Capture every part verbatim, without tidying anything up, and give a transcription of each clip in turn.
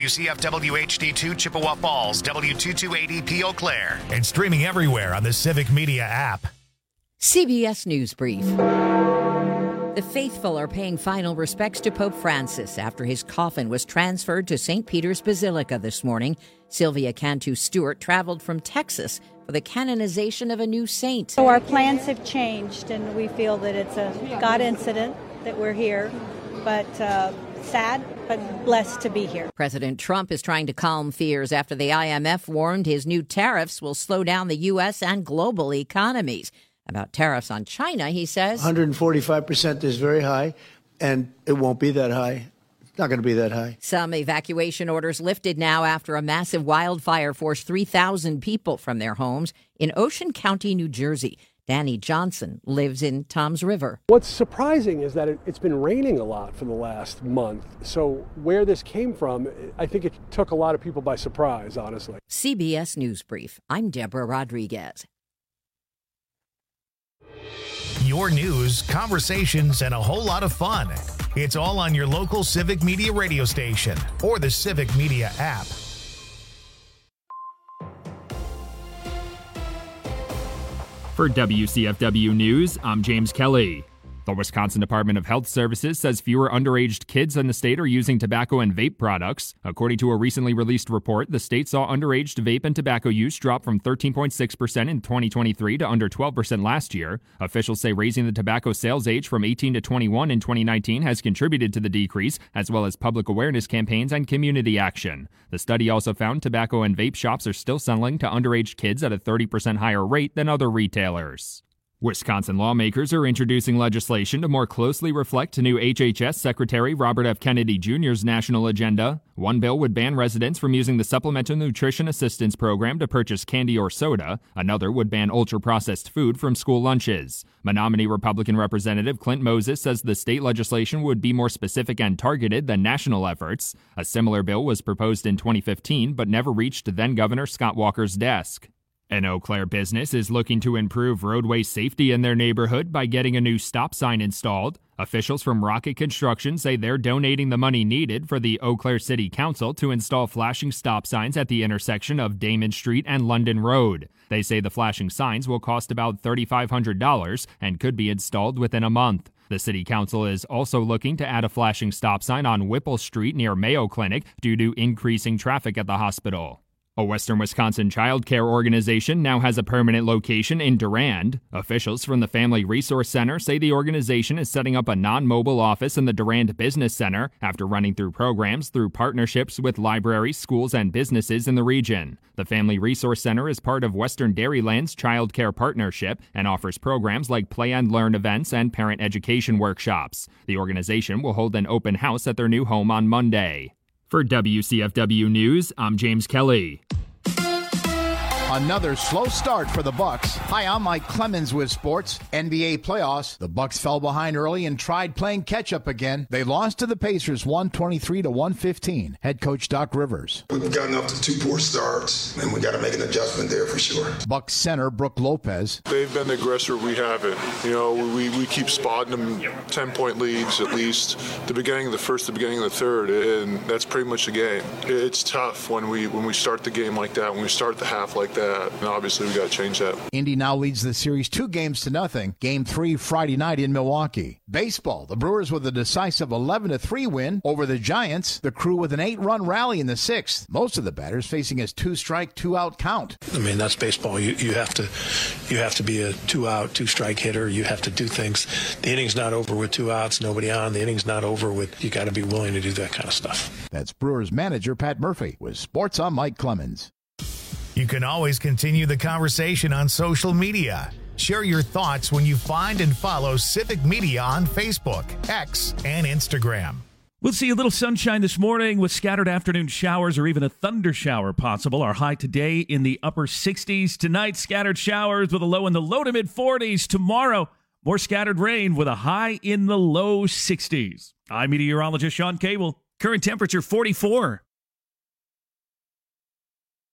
C F W H D two Chippewa Falls, W two two eight E P Eau Claire, and streaming everywhere on the Civic Media app. C B S News Brief. The faithful are paying final respects to Pope Francis after his coffin was transferred to Saint Peter's Basilica this morning. Sylvia Cantu Stewart traveled from Texas for the canonization of a new saint. So our plans have changed, and we feel that it's a God incident that we're here, but uh, sad, but blessed to be here. President Trump is trying to calm fears after the I M F warned his new tariffs will slow down the U S and global economies. About tariffs on China, he says, one hundred forty-five percent is very high, and it won't be that high. It's not going to be that high. Some evacuation orders lifted now after a massive wildfire forced three thousand people from their homes in Ocean County, New Jersey. Danny Johnson lives in Toms River. What's surprising is that it, it's been raining a lot for the last month. So where this came from, I think it took a lot of people by surprise, honestly. C B S News Brief. I'm Deborah Rodriguez. Your news, conversations, and a whole lot of fun. It's all on your local Civic Media radio station or the Civic Media app. For W C F W News, I'm James Kelly. The Wisconsin Department of Health Services says fewer underage kids in the state are using tobacco and vape products. According to a recently released report, the state saw underage vape and tobacco use drop from thirteen point six percent in twenty twenty-three to under twelve percent last year. Officials say raising the tobacco sales age from eighteen to twenty-one in twenty nineteen has contributed to the decrease, as well as public awareness campaigns and community action. The study also found tobacco and vape shops are still selling to underage kids at a thirty percent higher rate than other retailers. Wisconsin lawmakers are introducing legislation to more closely reflect new H H S Secretary Robert F. Kennedy Junior's national agenda. One bill would ban residents from using the Supplemental Nutrition Assistance Program to purchase candy or soda. Another would ban ultra-processed food from school lunches. Menominee Republican Representative Clint Moses says the state legislation would be more specific and targeted than national efforts. A similar bill was proposed in twenty fifteen, but never reached then-Governor Scott Walker's desk. An Eau Claire business is looking to improve roadway safety in their neighborhood by getting a new stop sign installed. Officials from Rocket Construction say they're donating the money needed for the Eau Claire City Council to install flashing stop signs at the intersection of Damon Street and London Road. They say the flashing signs will cost about three thousand five hundred dollars and could be installed within a month. The City Council is also looking to add a flashing stop sign on Whipple Street near Mayo Clinic due to increasing traffic at the hospital. A Western Wisconsin child care organization now has a permanent location in Durand. Officials from the Family Resource Center say the organization is setting up a non-mobile office in the Durand Business Center after running through programs through partnerships with libraries, schools, and businesses in the region. The Family Resource Center is part of Western Dairyland's Child Care Partnership and offers programs like Play and Learn events and parent education workshops. The organization will hold an open house at their new home on Monday. For W C F W News, I'm James Kelly. Another slow start for the Bucks. Hi, I'm Mike Clemens with sports. N B A playoffs. The Bucks fell behind early and tried playing catch-up again. They lost to the Pacers one twenty-three to one fifteen. Head coach Doc Rivers. We've gotten up to two poor starts, and we got to make an adjustment there for sure. Bucks center Brooke Lopez. They've been the aggressor. We haven't. You know, we, we keep spotting them ten-point leads at least. The beginning of the first, the beginning of the third, and that's pretty much the game. It's tough when we when we start the game like that, when we start the half like that. That. And obviously, we got to change that. Indy now leads the series two games to nothing. Game three Friday night in Milwaukee. Baseball. The Brewers with a decisive eleven to three win over the Giants. The Crew with an eight-run rally in the sixth. Most of the batters facing a two-strike, two-out count. I mean, that's baseball. You you have to you have to be a two-out, two-strike hitter. You have to do things. The inning's not over with two outs, nobody on. The inning's not over with. You got to be willing to do that kind of stuff. That's Brewers manager Pat Murphy with Sports on Mike Clemens. You can always continue the conversation on social media. Share your thoughts when you find and follow Civic Media on Facebook, X, and Instagram. We'll see a little sunshine this morning with scattered afternoon showers or even a thunder shower possible. Our high today in the upper sixties. Tonight, scattered showers with a low in the low to mid forties. Tomorrow, more scattered rain with a high in the low sixties. I'm meteorologist Sean Cable. Current temperature forty-four.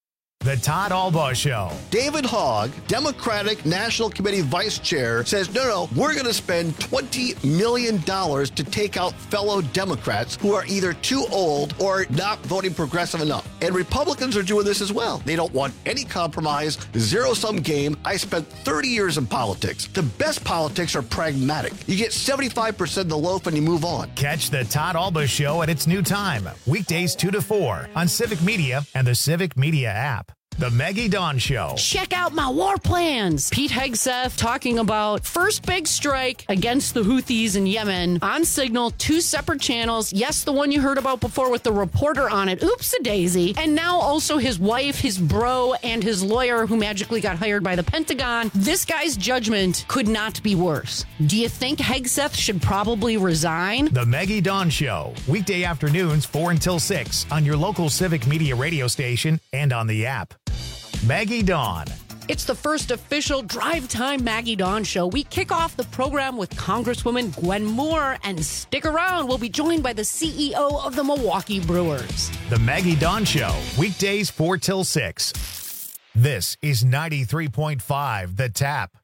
The Todd Albaugh Show. David Hogg, Democratic National Committee Vice Chair, says, no, no, we're going to spend twenty million dollars to take out fellow Democrats who are either too old or not voting progressive enough. And Republicans are doing this as well. They don't want any compromise, zero-sum game. I spent thirty years in politics. The best politics are pragmatic. You get seventy-five percent of the loaf and you move on. Catch the Todd Albaugh Show at its new time, weekdays two to four on Civic Media and the Civic Media app. The Maggie Dawn Show. Check out my war plans. Pete Hegseth talking about first big strike against the Houthis in Yemen on Signal, two separate channels. Yes, the one you heard about before with the reporter on it. Oops-a-daisy. And now also his wife, his bro, and his lawyer who magically got hired by the Pentagon. This guy's judgment could not be worse. Do you think Hegseth should probably resign? The Maggie Dawn Show. Weekday afternoons four until six on your local Civic Media radio station and on the app. Maggie Dawn. It's the first official Drive Time Maggie Dawn show. We kick off the program with Congresswoman Gwen Moore, and stick around. We'll be joined by the C E O of the Milwaukee Brewers. The Maggie Dawn Show, weekdays four till six. This is ninety-three point five The Tap.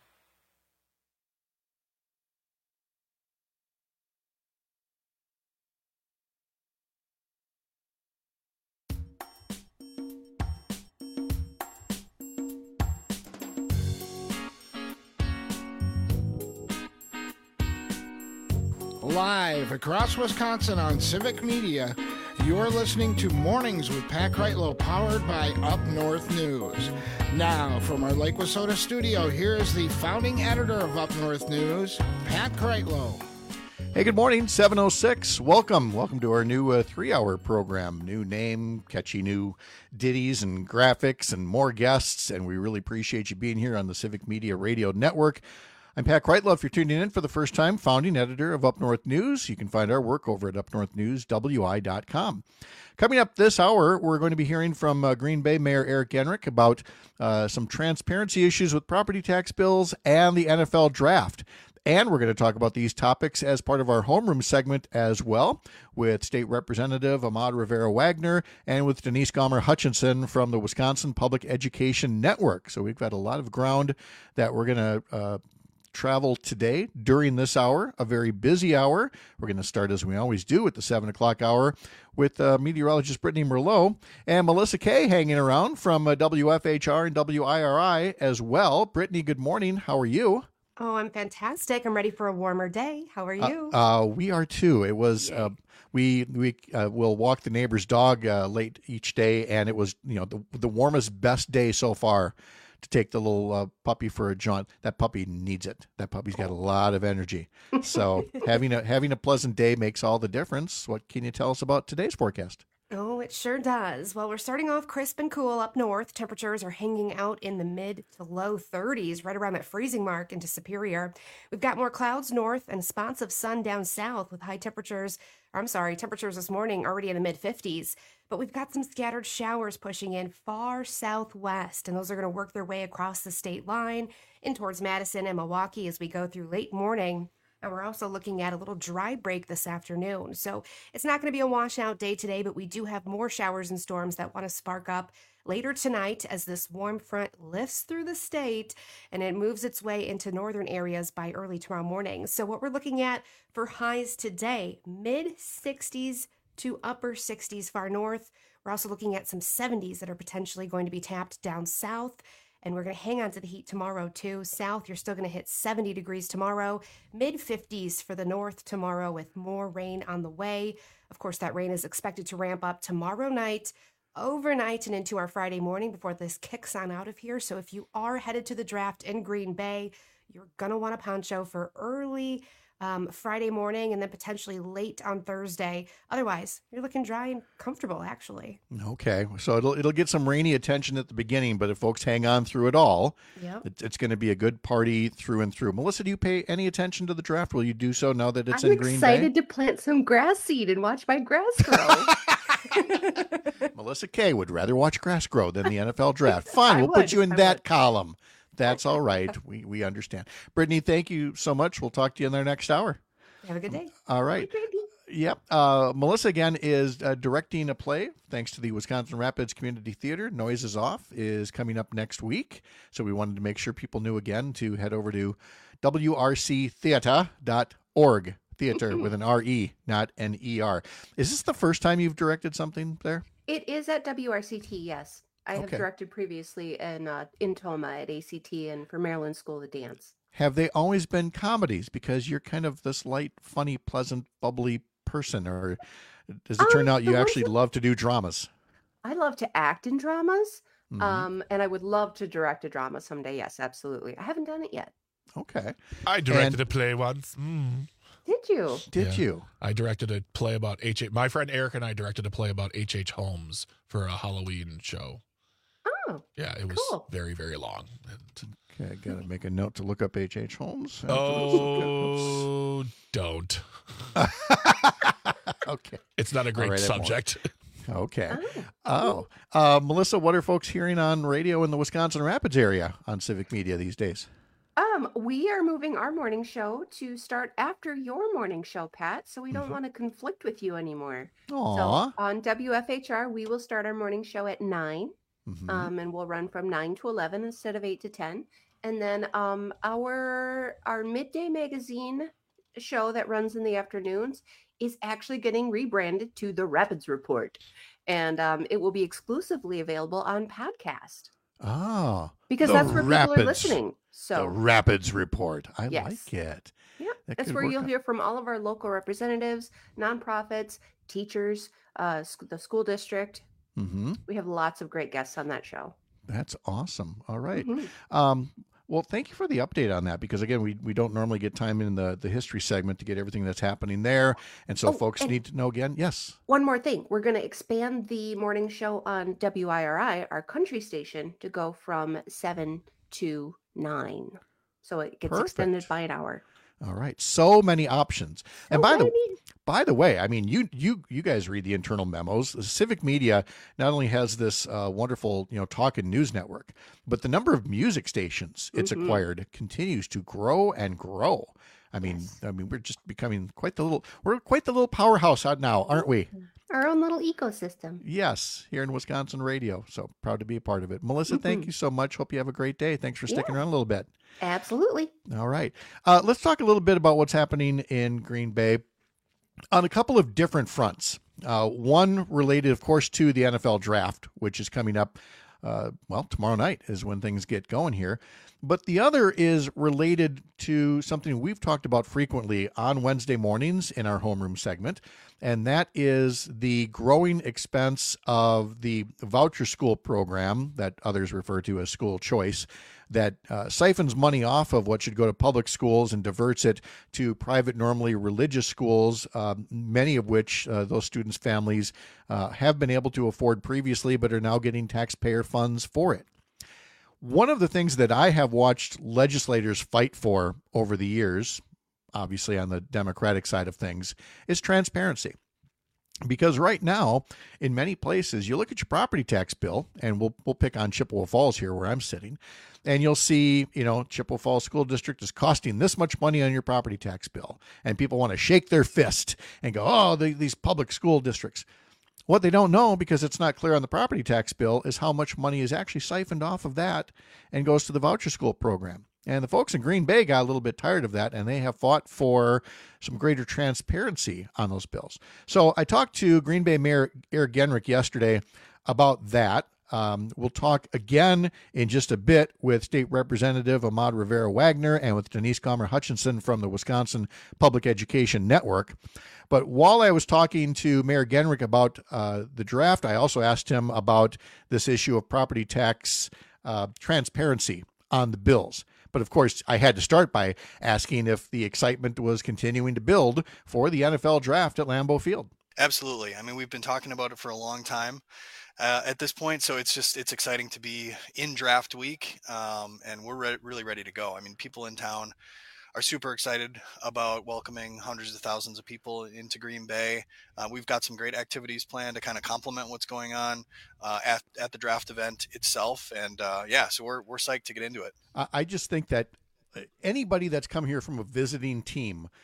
Live across Wisconsin on Civic Media, you're listening to Mornings with Pat Kreitlow, powered by Up North News. Now, from our Lake Wissota studio, here is the founding editor of Up North News, Pat Kreitlow. Hey, good morning, seven oh six. Welcome. Welcome to our new uh, three-hour program. New name, catchy new ditties and graphics and more guests, and we really appreciate you being here on the Civic Media Radio Network. I'm Pat Kreitlow. If you're tuning in for the first time, founding editor of Up North News. You can find our work over at up north news w i dot com. Coming up this hour, we're going to be hearing from uh, Green Bay Mayor Eric Enrick about uh, some transparency issues with property tax bills and the N F L draft. And we're going to talk about these topics as part of our homeroom segment as well, with State Representative Ahmad Rivera-Wagner and with Denise Gomer Hutchinson from the Wisconsin Public Education Network. So we've got a lot of ground that we're going to uh, travel today during this hour, a very busy hour. We're going to start, as we always do, at the seven o'clock hour with uh, meteorologist Brittany Merlot and Melissa Kay hanging around from uh, W F H R and W I R I as well. Brittany, good morning. How are you? Oh, I'm fantastic. I'm ready for a warmer day. How are you? Uh, uh, we are too. It was, uh, we we uh, will walk the neighbor's dog uh, late each day, and it was, you know, the, the warmest, best day so far to take the little uh, puppy for a jaunt. That puppy needs it. That puppy's got a lot of energy. So having a having a pleasant day makes all the difference. What can you tell us about today's forecast? Oh, it sure does. Well, we're starting off crisp and cool up north. Temperatures are hanging out in the mid to low thirties, right around that freezing mark into Superior. We've got more clouds north and spots of sun down south with high temperatures, or I'm sorry, temperatures this morning already in the mid fifties. But we've got some scattered showers pushing in far southwest, and those are going to work their way across the state line in towards Madison and Milwaukee as we go through late morning. And we're also looking at a little dry break this afternoon. So it's not going to be a washout day today, but we do have more showers and storms that want to spark up later tonight as this warm front lifts through the state and it moves its way into northern areas by early tomorrow morning. So what we're looking at for highs today, mid sixties to upper sixties far north. We're also looking at some seventies that are potentially going to be tapped down south. And we're going to hang on to the heat tomorrow, too. South, you're still going to hit seventy degrees tomorrow. mid fifties for the north tomorrow with more rain on the way. Of course, that rain is expected to ramp up tomorrow night, overnight, and into our Friday morning before this kicks on out of here. So if you are headed to the draft in Green Bay, you're going to want a poncho for early Um, Friday morning and then potentially late on Thursday. Otherwise, you're looking dry and comfortable, actually. Okay, so it'll it'll get some rainy attention at the beginning, but if folks hang on through it all, yep. it, it's going to be a good party through and through. Melissa, do you pay any attention to the draft? Will you do so now that it's I'm in Green Bay? I'm excited to plant some grass seed and watch my grass grow. Melissa Kay would rather watch grass grow than the N F L draft. Fine, I we'll would, put you in I that would. column. That's all right. We we understand. Brittany, thank you so much. We'll talk to you in our next hour. Have a good day. All right. Yep. Uh, Melissa, again, is uh, directing a play thanks to the Wisconsin Rapids Community Theater. Noises Off is coming up next week. So we wanted to make sure people knew again to head over to w r c theater dot org. Theater with an R E, not an E R. Is this the first time you've directed something there? It is at W R C T, yes. I have Okay. directed previously in, uh, in Toma at A C T and for Maryland School of Dance. Have they always been comedies? Because you're kind of this light, funny, pleasant, bubbly person. Or does it turn Um, out you the ones actually that- love to do dramas? I love to act in dramas, Mhm. um, and I would love to direct a drama someday. Yes, absolutely. I haven't done it yet. Okay. I directed And- a play once. Mm. Did you? Did Yeah. you? I directed a play about H. My friend Eric and I directed a play about H. H. Holmes for a Halloween show. Oh, Yeah, it was cool. very, very long. And- Okay, got to make a note to look up H. H. Holmes. oh, don't. Okay. It's not a great All right, I won't. subject. Okay. Oh, uh, Melissa, what are folks hearing on radio in the Wisconsin Rapids area on civic media these days? Um, we are moving our morning show to start after your morning show, Pat, so we don't Mm-hmm. want to conflict with you anymore. Aw. So on W F H R, we will start our morning show at nine, Mhm. um, and we'll run from nine to eleven instead of eight to ten. And then um, our our midday magazine show that runs in the afternoons is actually getting rebranded to the Rapids Report, and um, it will be exclusively available on podcast Oh, because the that's where people are Rapids- listening. The So Rapids Report. I Yes. like it. Yep, That that's could where work you'll out. hear from all of our local representatives, nonprofits, teachers, uh, sc- the school district. Mm-hmm. We have lots of great guests on that show. That's awesome. All right. Mhm. Um, well, thank you for the update on that because, again, we, we don't normally get time in the, the history segment to get everything that's happening there. And so Oh, folks and- need to know again. Yes. One more thing, we're going to expand the morning show on W I R I, our country station, to go from seven to nine. So it gets extended Perfect. by an hour. All right. So many options. And So by the many. by the way, I mean you you you guys read the internal memos. The Civic Media not only has this uh, wonderful, you know, talk and news network, but the number of music stations it's Mhm. acquired continues to grow and grow. I mean, I mean we're just becoming quite the little we're quite the little powerhouse out now, aren't we? Our own little ecosystem. Yes, here in Wisconsin Radio. So proud to be a part of it. Melissa, thank Mhm. you so much. Hope you have a great day. Thanks for sticking Yeah. around a little bit. Absolutely. All right. Uh, let's talk a little bit about what's happening in Green Bay on a couple of different fronts. Uh, one related, of course, to the N F L draft, which is coming up, uh, well, tomorrow night is when things get going here. But the other is related to something we've talked about frequently on Wednesday mornings in our homeroom segment, and that is the growing expense of the voucher school program that others refer to as school choice, that uh, siphons money off of what should go to public schools and diverts it to private, normally religious schools, uh, many of which uh, those students' families uh, have been able to afford previously, but are now getting taxpayer funds for it. One of the things that I have watched legislators fight for over the years, obviously on the Democratic side of things, is transparency. Because right now, in many places, you look at your property tax bill, and we'll we'll pick on Chippewa Falls here where I'm sitting, and you'll see, you know, Chippewa Falls School District is costing this much money on your property tax bill. And people want to shake their fist and go, oh, the, these public school districts. What they don't know, because it's not clear on the property tax bill, is how much money is actually siphoned off of that and goes to the voucher school program. And the folks in Green Bay got a little bit tired of that, and they have fought for some greater transparency on those bills. So I talked to Green Bay Mayor Eric Genrich yesterday about that. Um, we'll talk again in just a bit with State Representative Ahmad Rivera-Wagner and with Denise Comer Hutchinson from the Wisconsin Public Education Network. But while I was talking to Mayor Genrich about uh, the draft, I also asked him about this issue of property tax uh, transparency on the bills. But of course, I had to start by asking if the excitement was continuing to build for the N F L draft at Lambeau Field. Absolutely. I mean, we've been talking about it for a long time uh, at this point, so it's just it's exciting to be in draft week, um, and we're re- really ready to go. I mean, people in town are super excited about welcoming hundreds of thousands of people into Green Bay. Uh, we've got some great activities planned to kind of complement what's going on uh, at, at the draft event itself. And uh, yeah, so we're, we're psyched to get into it. I just think that anybody that's come here from a visiting team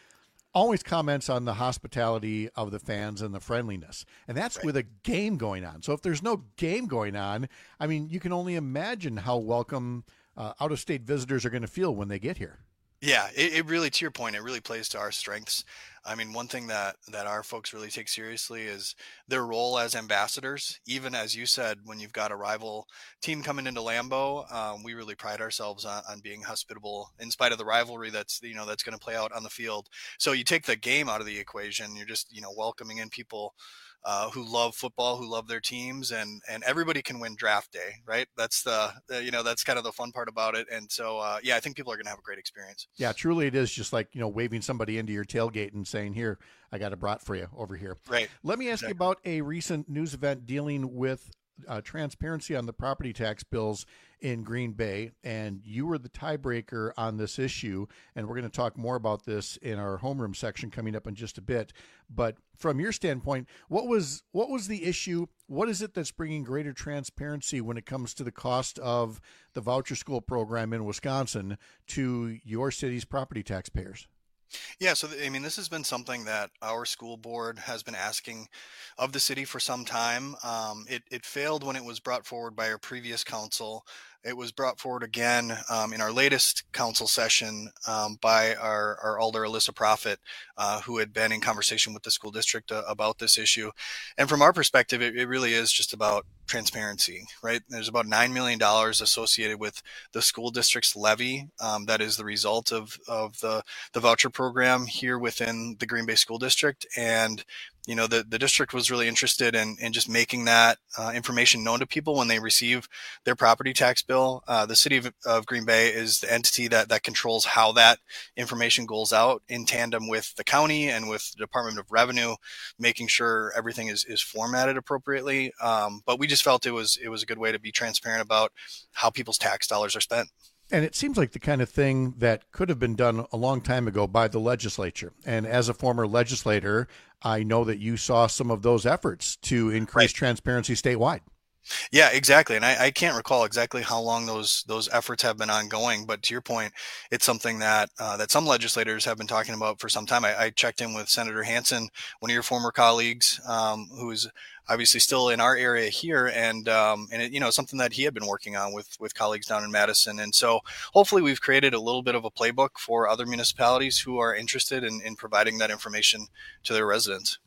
always comments on the hospitality of the fans and the friendliness. And that's right. with a game going on. So if there's no game going on, I mean, you can only imagine how welcome uh, out-of-state visitors are going to feel when they get here. Yeah, it, it really, to your point, it really plays to our strengths. I mean, one thing that, that our folks really take seriously is their role as ambassadors. Even as you said, when you've got a rival team coming into Lambeau, um, we really pride ourselves on, on being hospitable in spite of the rivalry that's, you know, that's going to play out on the field. So you take the game out of the equation, you're just, you know, welcoming in people Uh, who love football, who love their teams, and and everybody can win draft day, right? That's the, the you know that's kind of the fun part about it. And so uh, yeah, I think people are going to have a great experience. Yeah, truly, it is just like, you know, waving somebody into your tailgate and saying, "Here, I got a brat for you over here." Right. Let me ask exactly. you about a recent news event dealing with uh, transparency on the property tax bills in Green Bay, and you were the tiebreaker on this issue, and we're going to talk more about this in our homeroom section coming up in just a bit. But from your standpoint, what was what was the issue? What is it that's bringing greater transparency when it comes to the cost of the voucher school program in Wisconsin to your city's property taxpayers? Yeah, so I mean, this has been something that our school board has been asking of the city for some time. Um, it, it failed when it was brought forward by our previous council. It was brought forward again um, in our latest council session um, by our, our alder, Alyssa Profit, uh, who had been in conversation with the school district uh, about this issue. And from our perspective, it, it really is just about transparency, right? There's about nine million dollars associated with the school district's levy. Um, that is the result of, of the, the voucher program here within the Green Bay School District. And you know, the, the district was really interested in, in just making that uh, information known to people when they receive their property tax bill. Uh, the city of, of Green Bay is the entity that, that controls how that information goes out in tandem with the county and with the Department of Revenue, making sure everything is, is formatted appropriately. Um, but we just felt it was it was a good way to be transparent about how people's tax dollars are spent. And it seems like the kind of thing that could have been done a long time ago by the legislature. And as a former legislator, I know that you saw some of those efforts to increase right. transparency statewide. Yeah, exactly. And I, I can't recall exactly how long those those efforts have been ongoing. But to your point, it's something that uh, that some legislators have been talking about for some time. I, I checked in with Senator Hansen, one of your former colleagues, um, who's obviously still in our area here, and um, and it, you know, something that he had been working on with with colleagues down in Madison. And so hopefully we've created a little bit of a playbook for other municipalities who are interested in, in providing that information to their residents.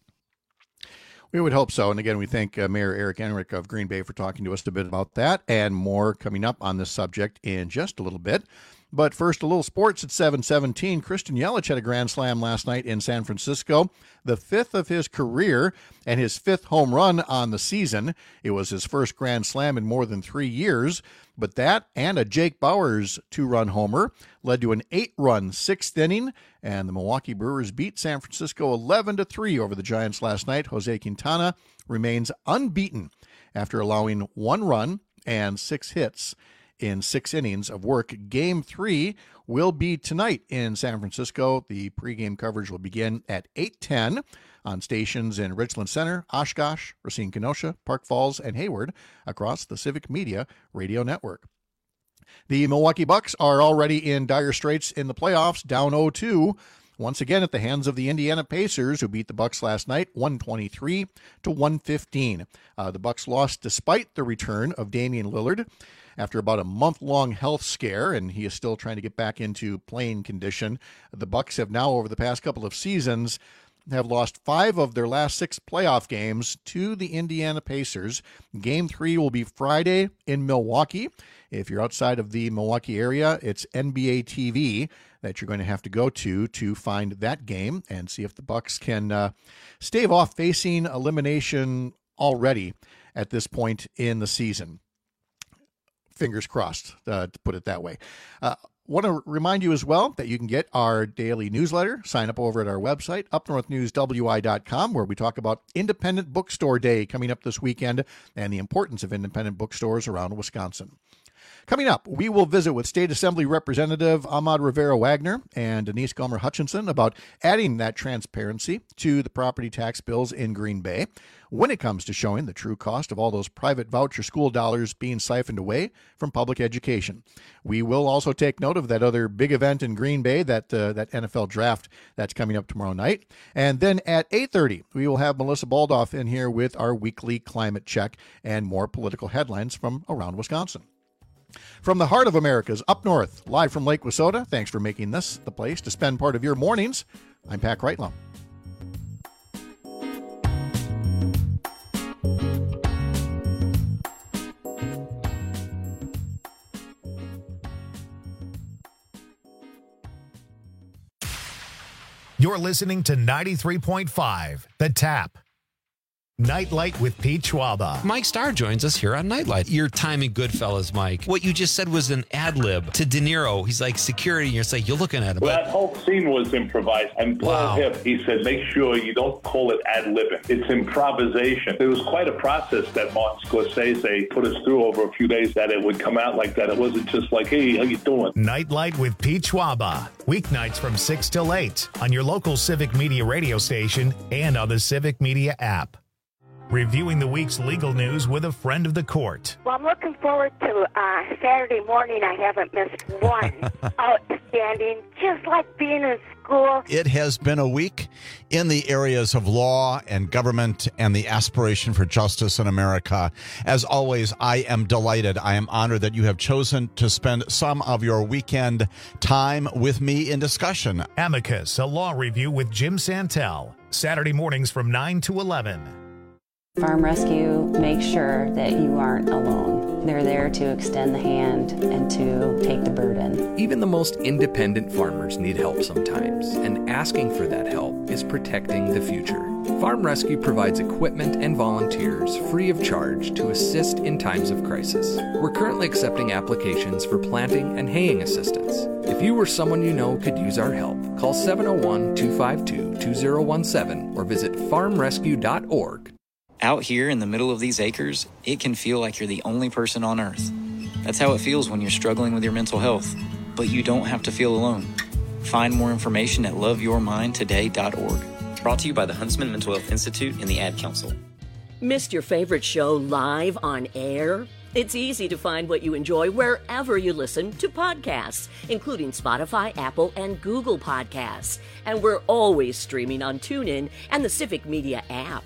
We would hope so. And again, we thank uh, Mayor Eric Enrick of Green Bay for talking to us a bit about that, and more coming up on this subject in just a little bit. But first, a little sports at seven seventeen. Christian Yelich had a grand slam last night in San Francisco, the fifth of his career and his fifth home run on the season. It was his first grand slam in more than three years. But that and a Jake Bauers two-run homer led to an eight-run sixth inning, and the Milwaukee Brewers beat San Francisco eleven to three over the Giants last night. Jose Quintana remains unbeaten after allowing one run and six hits in six innings of work. Game three will be tonight in San Francisco. The pregame coverage will begin at eight ten on stations in Richland Center, Oshkosh, Racine, Kenosha, Park Falls, and Hayward across the Civic Media Radio Network. The Milwaukee Bucks are already in dire straits in the playoffs, down oh two. Once again at the hands of the Indiana Pacers, who beat the Bucks last night, one twenty-three to one fifteen. Uh, the Bucks lost despite the return of Damian Lillard after about a month-long health scare, and he is still trying to get back into playing condition. The Bucks have now, over the past couple of seasons, have lost five of their last six playoff games to the Indiana Pacers. Game three will be Friday in Milwaukee. If you're outside of the Milwaukee area, it's N B A T V that you're going to have to go to to find that game and see if the Bucks can uh, stave off facing elimination already at this point in the season. Fingers crossed, uh, to put it that way. Uh, want to remind you as well that you can get our daily newsletter. Sign up over at our website, up north news w i dot com, where we talk about Independent Bookstore Day coming up this weekend and the importance of independent bookstores around Wisconsin. Coming up, we will visit with State Assembly Representative Ahmad Rivera-Wagner and Denise Gomer-Hutchinson about adding that transparency to the property tax bills in Green Bay when it comes to showing the true cost of all those private voucher school dollars being siphoned away from public education. We will also take note of that other big event in Green Bay, that uh, that N F L draft that's coming up tomorrow night. And then at eight thirty, we will have Melissa Baldoff in here with our weekly climate check and more political headlines from around Wisconsin. From the heart of America's up north, live from Lake Wissota, thanks for making this the place to spend part of your mornings. I'm Pat Kreitlow. You're listening to ninety-three point five, The Tap. Nightlight with Pete Schwaba. Mike Starr joins us here on Nightlight. Your time in Goodfellas, Mike. What you just said was an ad lib to De Niro. He's like security, and you're like, you're looking at him. Well, that whole scene was improvised. And Paul Wow. Hipp, he said, make sure you don't call it ad libbing. It's improvisation. It was quite a process that Martin Scorsese put us through over a few days, that it would come out like that. It wasn't just like, hey, how you doing? Nightlight with Pete Schwaba. Weeknights from six till eight on your local Civic Media radio station and on the Civic Media app. Reviewing the week's legal news with a friend of the court. Well, I'm looking forward to uh, Saturday morning. I haven't missed one. Outstanding, just like being in school. It has been a week in the areas of law and government and the aspiration for justice in America. As always, I am delighted. I am honored that you have chosen to spend some of your weekend time with me in discussion. Amicus, a law review with Jim Santel. Saturday mornings from nine to eleven. Farm Rescue makes sure that you aren't alone. They're there to extend the hand and to take the burden. Even the most independent farmers need help sometimes, and asking for that help is protecting the future. Farm Rescue provides equipment and volunteers free of charge to assist in times of crisis. We're currently accepting applications for planting and haying assistance. If you or someone you know could use our help, call seven oh one, two five two, two oh one seven or visit farm rescue dot org. Out here in the middle of these acres, it can feel like you're the only person on Earth. That's how it feels when you're struggling with your mental health. But you don't have to feel alone. Find more information at love your mind today dot org. Brought to you by the Huntsman Mental Health Institute and the Ad Council. Missed your favorite show live on air? It's easy to find what you enjoy wherever you listen to podcasts, including Spotify, Apple, and Google Podcasts. And we're always streaming on TuneIn and the Civic Media app.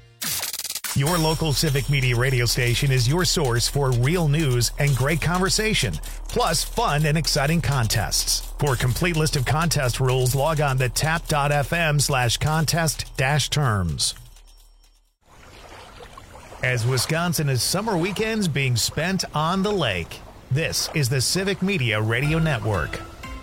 Your local Civic Media radio station is your source for real news and great conversation, plus fun and exciting contests. For a complete list of contest rules, log on to tap.fm slash contest dash terms. As Wisconsin is summer weekends being spent on the lake, this is the Civic Media Radio Network.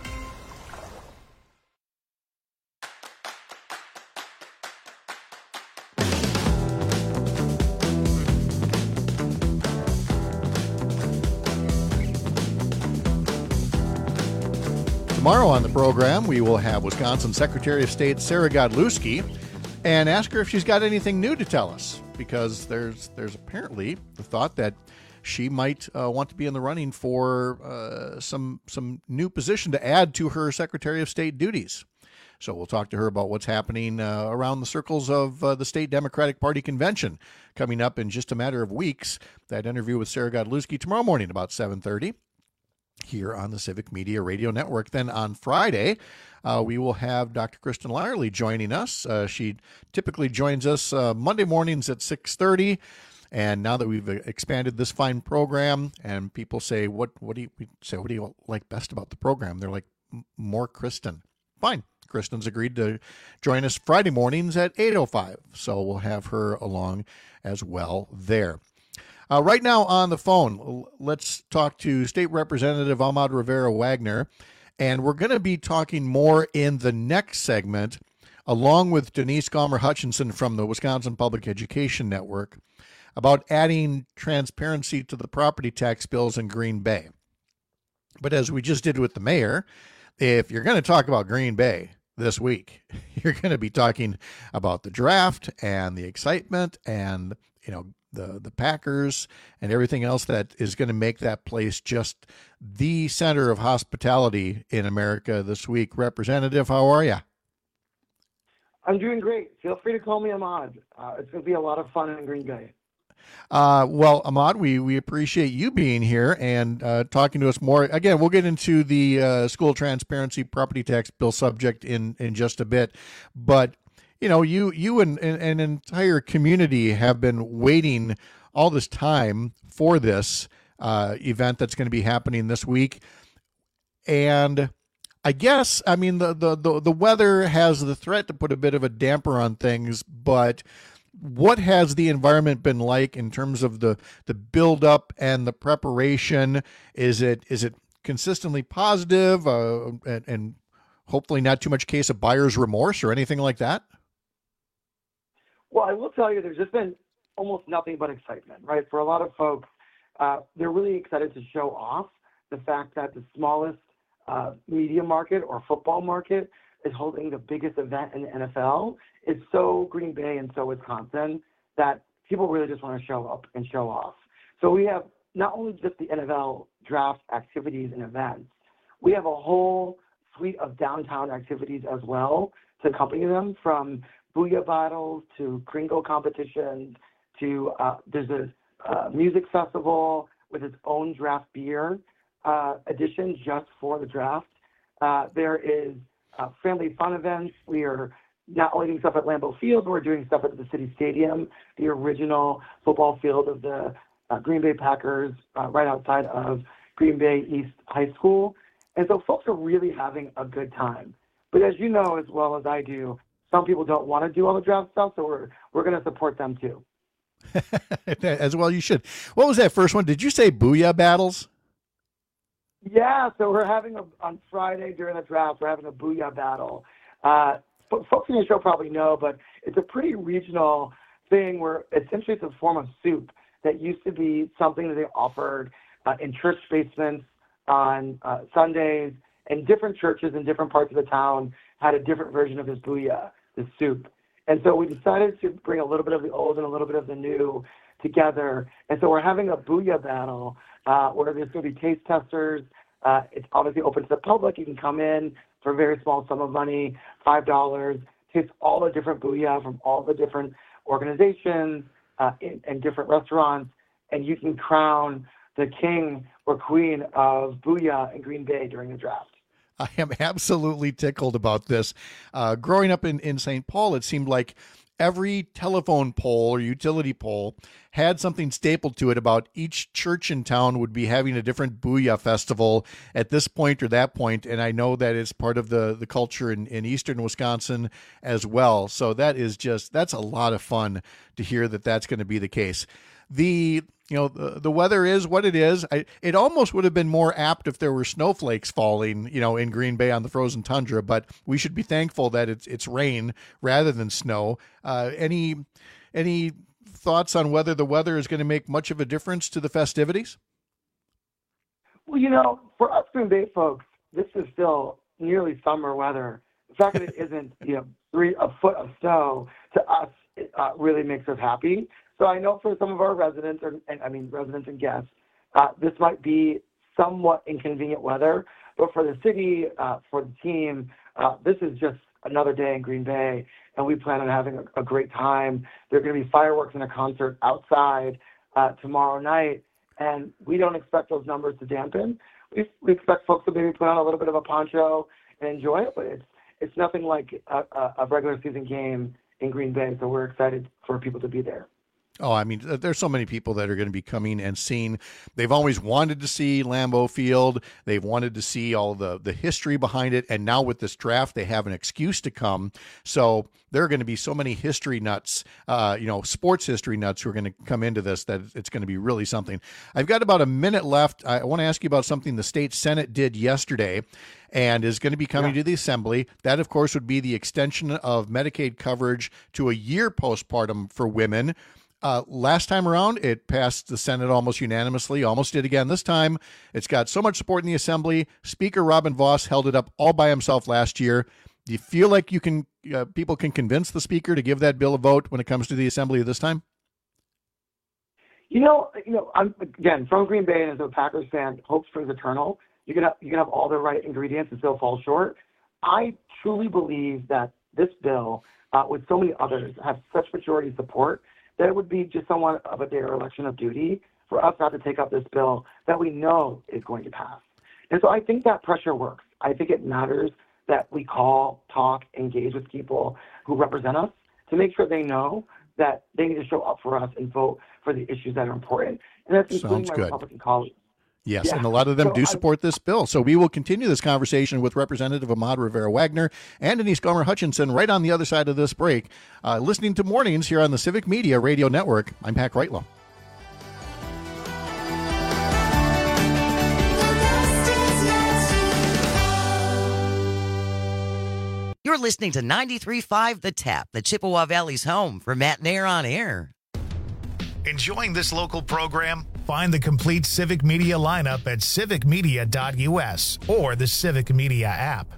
Tomorrow on the program, we will have Wisconsin Secretary of State Sarah Godlewski and ask her if she's got anything new to tell us, because there's there's apparently the thought that she might uh, want to be in the running for uh, some some new position to add to her Secretary of State duties. So we'll talk to her about what's happening uh, around the circles of uh, the State Democratic Party convention coming up in just a matter of weeks. That interview with Sarah Godlewski tomorrow morning about seven thirty. Here on the Civic Media Radio Network. Then on Friday, uh, we will have Doctor Kristen Lyerly joining us. Uh, she typically joins us uh, Monday mornings at six thirty. And now that we've expanded this fine program, and people say, what what do you we say? What do you like best about the program? They're like, more Kristen. Fine. Kristen's agreed to join us Friday mornings at eight oh five. So we'll have her along as well there. Uh, right now on the phone, let's talk to State Representative Ahmad Rivera-Wagner, and we're going to be talking more in the next segment, along with Denise Gomer-Hutchinson from the Wisconsin Public Education Network, about adding transparency to the property tax bills in Green Bay. But as we just did with the mayor, if you're going to talk about Green Bay this week, you're going to be talking about the draft and the excitement and, you know, the the Packers and everything else that is going to make that place just the center of hospitality in America this week. Representative, how are you? I'm doing great. Feel free to call me Ahmad. Uh, it's going to be a lot of fun in Green Bay. Uh, well, Ahmad, we, we appreciate you being here and uh, talking to us more. Again, we'll get into the uh, school transparency property tax bill subject in, in just a bit. But, you know, you you and, and an entire community have been waiting all this time for this uh, event that's going to be happening this week. And I guess, I mean, the, the, the, the weather has the threat to put a bit of a damper on things, but what has the environment been like in terms of the, the build up and the preparation? Is it is it consistently positive uh, and, and hopefully not too much case of buyer's remorse or anything like that? Well, I will tell you, there's just been almost nothing but excitement, right? For a lot of folks, uh, they're really excited to show off the fact that the smallest uh, media market or football market is holding the biggest event in the N F L. It's so Green Bay and so Wisconsin that people really just want to show up and show off. So we have not only just the N F L draft activities and events, we have a whole suite of downtown activities as well to accompany them, from booyah battles to Kringle competitions to uh, there's a uh, music festival with its own draft beer uh, edition just for the draft. Uh, there is uh, family fun events. We are not only doing stuff at Lambeau Field, but we're doing stuff at the City Stadium, the original football field of the uh, Green Bay Packers, uh, right outside of Green Bay East High School. And so folks are really having a good time. But as you know as well as I do, some people don't want to do all the draft stuff, so we're we're going to support them too. As well you should. What was that first one? Did you say booyah battles? Yeah, so we're having a, on Friday during the draft, we're having a booyah battle. Uh, folks in the show probably know, but it's a pretty regional thing where essentially it's a form of soup that used to be something that they offered uh, in church basements on uh, Sundays, and different churches in different parts of the town had a different version of this booyah, this soup. And so we decided to bring a little bit of the old and a little bit of the new together. And so we're having a booyah battle uh, where there's going to be taste testers. Uh, it's obviously open to the public. You can come in for a very small sum of money, five dollars, taste all the different booyah from all the different organizations uh, in, and different restaurants, and you can crown the king or queen of booyah in Green Bay during the draft. I am absolutely tickled about this. Uh, growing up in, in Saint Paul, it seemed like every telephone pole or utility pole had something stapled to it about each church in town would be having a different booyah festival at this point or that point. And I know that it's part of the, the culture in, in eastern Wisconsin as well. So that is just, that's a lot of fun to hear that that's going to be the case. The You know, the, the weather is what it is. I, it almost would have been more apt if there were snowflakes falling, you know, in Green Bay on the frozen tundra, but we should be thankful that it's it's rain rather than snow. Uh, any any thoughts on whether the weather is going to make much of a difference to the festivities? Well, you know, for us Green Bay folks, this is still nearly summer weather. The fact that it isn't, you know, three a foot of snow to us it, uh, really makes us happy. So I know for some of our residents, or and, I mean residents and guests, uh, this might be somewhat inconvenient weather. But for the city, uh, for the team, uh, this is just another day in Green Bay, and we plan on having a, a great time. There are going to be fireworks and a concert outside uh, tomorrow night, and we don't expect those numbers to dampen. We, we expect folks to maybe put on a little bit of a poncho and enjoy it, but it's it's nothing like a, a, a regular season game in Green Bay. So we're excited for people to be there. Oh, I mean, there's so many people that are going to be coming and seeing. They've always wanted to see Lambeau Field. They've wanted to see all the, the history behind it. And now with this draft, they have an excuse to come. So there are going to be so many history nuts, uh, you know, sports history nuts who are going to come into this that it's going to be really something. I've got about a minute left. I want to ask you about something the state Senate did yesterday and is going to be coming yeah. to the Assembly. That, of course, would be the extension of Medicaid coverage to a year postpartum for women. Uh, last time around, it passed the Senate almost unanimously, almost did again this time. It's got so much support in the Assembly. Speaker Robin Vos held it up all by himself last year. Do you feel like you can, uh, people can convince the Speaker to give that bill a vote when it comes to the Assembly this time? You know, you know. I'm again from Green Bay, and as a Packers fan, hope springs eternal. You can have, you can have all the right ingredients and still fall short. I truly believe that this bill, uh, with so many others, have such majority support that it would be just somewhat of a dereliction of duty for us not to take up this bill that we know is going to pass. And so I think that pressure works. I think it matters that we call, talk, engage with people who represent us to make sure they know that they need to show up for us and vote for the issues that are important. And that's including Sounds my good. Republican colleagues. Yes, Yeah. and a lot of them So do I- support this bill. So we will continue this conversation with Representative Ahmad Rivera-Wagner and Denise Gomer-Hutchinson right on the other side of this break. Uh, listening to Mornings here on the Civic Media Radio Network, I'm Pat Kreitlow. You're listening to ninety-three point five The Tap, the Chippewa Valley's home for Matt Nair on air. Enjoying this local program? Find the complete Civic Media lineup at civic media dot u s or the Civic Media app.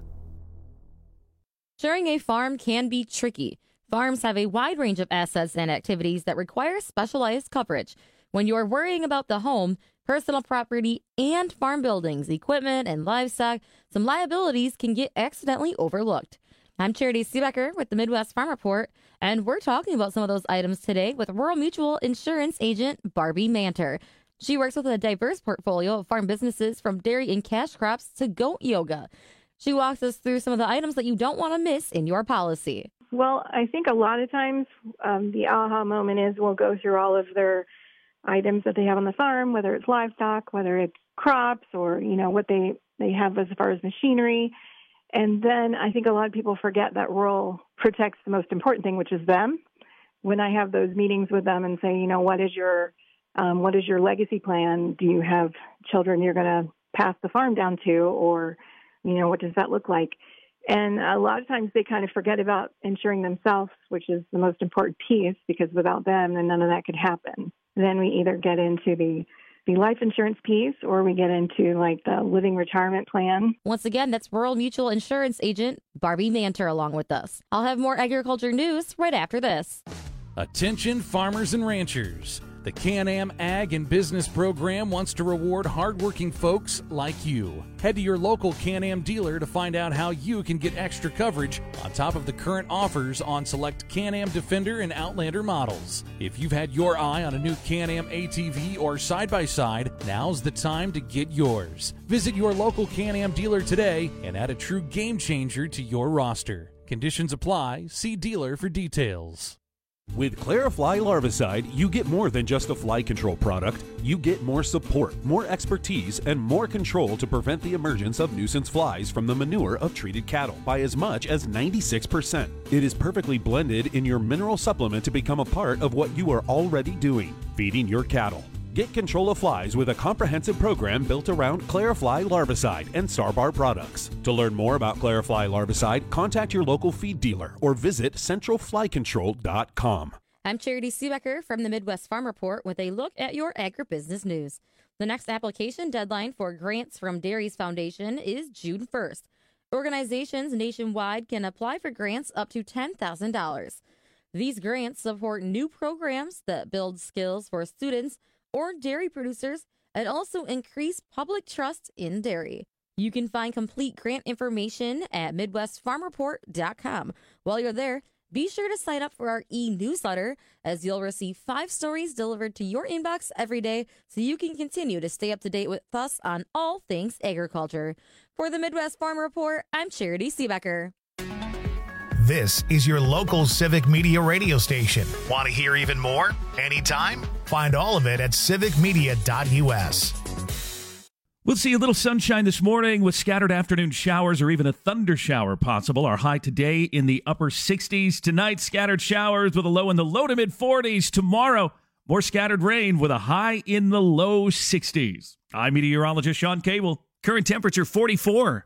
Sharing a farm can be tricky. Farms have a wide range of assets and activities that require specialized coverage. When you're worrying about the home, personal property, and farm buildings, equipment, and livestock, some liabilities can get accidentally overlooked. I'm Charity Seebecker with the Midwest Farm Report, and we're talking about some of those items today with Rural Mutual Insurance agent Barbie Manter. She works with a diverse portfolio of farm businesses from dairy and cash crops to goat yoga. She walks us through some of the items that you don't want to miss in your policy. Well, I think a lot of times um, the aha moment is we'll go through all of their items that they have on the farm, whether it's livestock, whether it's crops, or, you know, what they, they have as far as machinery. And then I think a lot of people forget that rural protects the most important thing, which is them. When I have those meetings with them and say, you know, what is your um, what is your legacy plan? Do you have children you're going to pass the farm down to, or, you know, what does that look like? And a lot of times they kind of forget about insuring themselves, which is the most important piece, because without them, then none of that could happen. Then we either get into the the life insurance piece, or we get into like the living retirement plan. Once again, that's Rural Mutual Insurance agent Barbie Manter along with us. I'll have more agriculture news right after this. Attention farmers and ranchers. The Can-Am Ag and Business Program wants to reward hardworking folks like you. Head to your local Can-Am dealer to find out how you can get extra coverage on top of the current offers on select Can-Am Defender and Outlander models. If you've had your eye on a new Can-Am A T V or side-by-side, now's the time to get yours. Visit your local Can-Am dealer today and add a true game changer to your roster. Conditions apply. See dealer for details. With Clarifly Larvicide, you get more than just a fly control product. You get more support, more expertise, and more control to prevent the emergence of nuisance flies from the manure of treated cattle by as much as ninety-six percent. It is perfectly blended in your mineral supplement to become a part of what you are already doing, feeding your cattle. Get control of flies with a comprehensive program built around Clarifly Larvicide and Starbar products. To learn more about Clarifly Larvicide, contact your local feed dealer or visit central fly control dot com. I'm Charity Seebecker from the Midwest Farm Report with a look at your agribusiness news. The next application deadline for grants from Dairies Foundation is June first. Organizations nationwide can apply for grants up to ten thousand dollars. These grants support new programs that build skills for students or dairy producers and also increase public trust in dairy. You can find complete grant information at midwest farm report dot com. While you're there, be sure to sign up for our e-newsletter, as you'll receive five stories delivered to your inbox every day so you can continue to stay up to date with us on all things agriculture. For the Midwest Farm Report, I'm Charity Seebecker. This is your local Civic Media radio station. Want to hear even more? Anytime? Find all of it at civic media dot u s. We'll see a little sunshine this morning with scattered afternoon showers or even a thunder shower possible. Our high today in the upper sixties. Tonight, scattered showers with a low in the low to mid forties. Tomorrow, more scattered rain with a high in the low sixties. I'm meteorologist Sean Cable. Current temperature forty-four.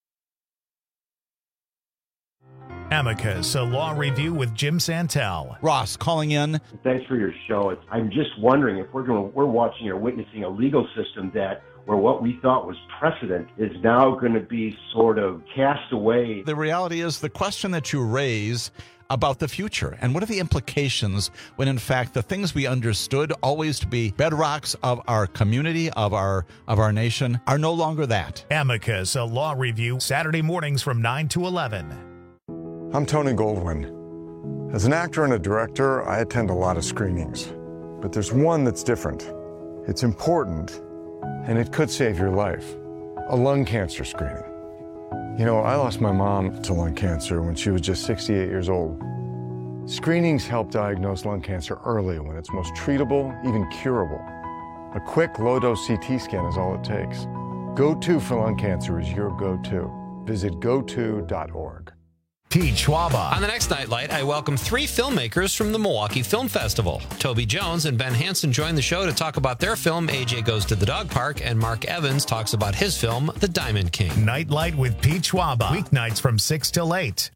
Amicus, a law review with Jim Santel. Ross calling in. Thanks for your show. It's, I'm just wondering if we're going, we're watching or witnessing a legal system that where what we thought was precedent is now going to be sort of cast away. The reality is the question that you raise, about the future? And what are the implications when, in fact, the things we understood always to be bedrocks of our community, of our of our nation, are no longer that? Amicus, a law review, Saturday mornings from nine to eleven. I'm Tony Goldwyn. As an actor and a director, I attend a lot of screenings. But there's one that's different. It's important, and it could save your life. A lung cancer screening. You know, I lost my mom to lung cancer when she was just sixty-eight years old. Screenings help diagnose lung cancer early when it's most treatable, even curable. A quick low-dose C T scan is all it takes. Go To for lung cancer is your go-to. Visit go to dot org. Pete Schwaba. On the next Nightlight, I welcome three filmmakers from the Milwaukee Film Festival. Toby Jones and Ben Hansen join the show to talk about their film, A J Goes to the Dog Park, and Mark Evans talks about his film, The Diamond King. Nightlight with Pete Schwaba. Weeknights from six till eight.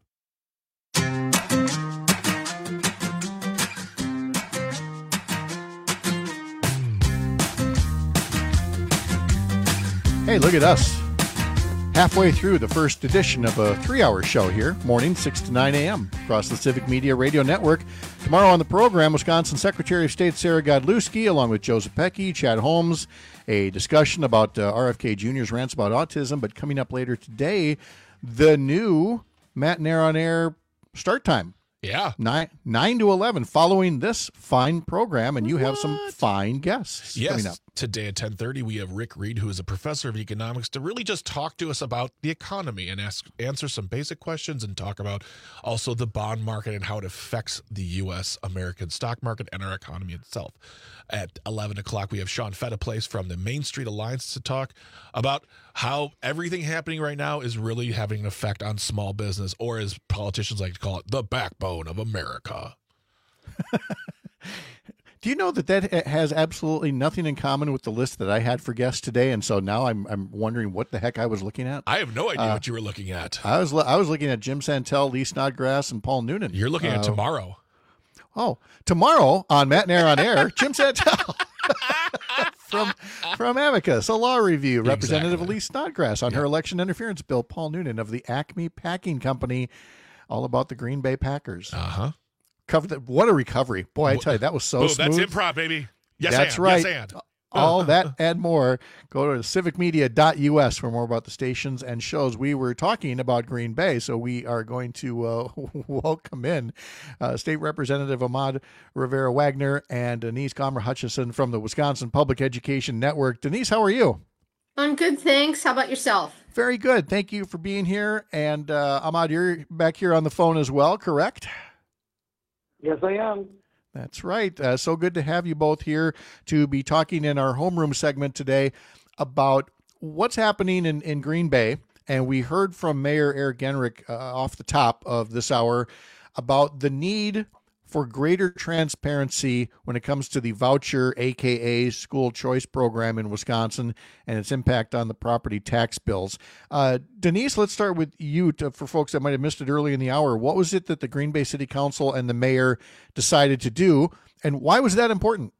Hey, look at us. Halfway through the first edition of a three-hour show here, morning, six to nine a.m. across the Civic Media Radio Network. Tomorrow on the program, Wisconsin Secretary of State Sarah Godlewski, along with Joe Zepecki, Chad Holmes, a discussion about uh, R F K Junior's rants about autism. But coming up later today, the new Matt Nair on Air start time. Yeah. Nine, nine to eleven following this fine program, and you have some fine guests yes. coming up. Today at ten thirty, we have Rick Reed, who is a professor of economics, to really just talk to us about the economy and ask answer some basic questions and talk about also the bond market and how it affects the U S American stock market and our economy itself. At eleven o'clock, we have Sean Fettiplace from the Main Street Alliance to talk about how everything happening right now is really having an effect on small business, or as politicians like to call it, the backbone of America. Do you know that that has absolutely nothing in common with the list that I had for guests today? And so now I'm I'm wondering what the heck I was looking at. I have no idea uh, what you were looking at. I was I was looking at Jim Santel, Lee Snodgrass, and Paul Noonan. You're looking at uh, tomorrow. Oh, tomorrow on Matt Nair on Air, Jim Santel from from Amicus, a law review. Exactly. Representative Lee Snodgrass on yeah. her election interference bill. Paul Noonan of the Acme Packing Company, all about the Green Bay Packers. Uh huh. Cover that. What a recovery. Boy, I tell you, that was so Boom, smooth. That's improv, baby. Yes, that's and. right. Yes, and. All that and more. Go to civic media dot U S for more about the stations and shows. We were talking about Green Bay, so we are going to uh, welcome in uh, State Representative Ahmad Rivera-Wagner and Denise Comer-Hutchison from the Wisconsin Public Education Network. Denise, how are you? I'm good, thanks. How about yourself? Very good. Thank you for being here. And uh, Ahmad, you're back here on the phone as well, correct? Yes, I am. That's right. Uh, so good to have you both here to be talking in our homeroom segment today about what's happening in, in Green Bay. And we heard from Mayor Eric Genrich uh, off the top of this hour about the need for greater transparency when it comes to the voucher, A K A school choice program in Wisconsin, and its impact on the property tax bills. Uh, Denise, let's start with you to, for folks that might have missed it early in the hour. What was it that the Green Bay City Council and the mayor decided to do, and why was that important?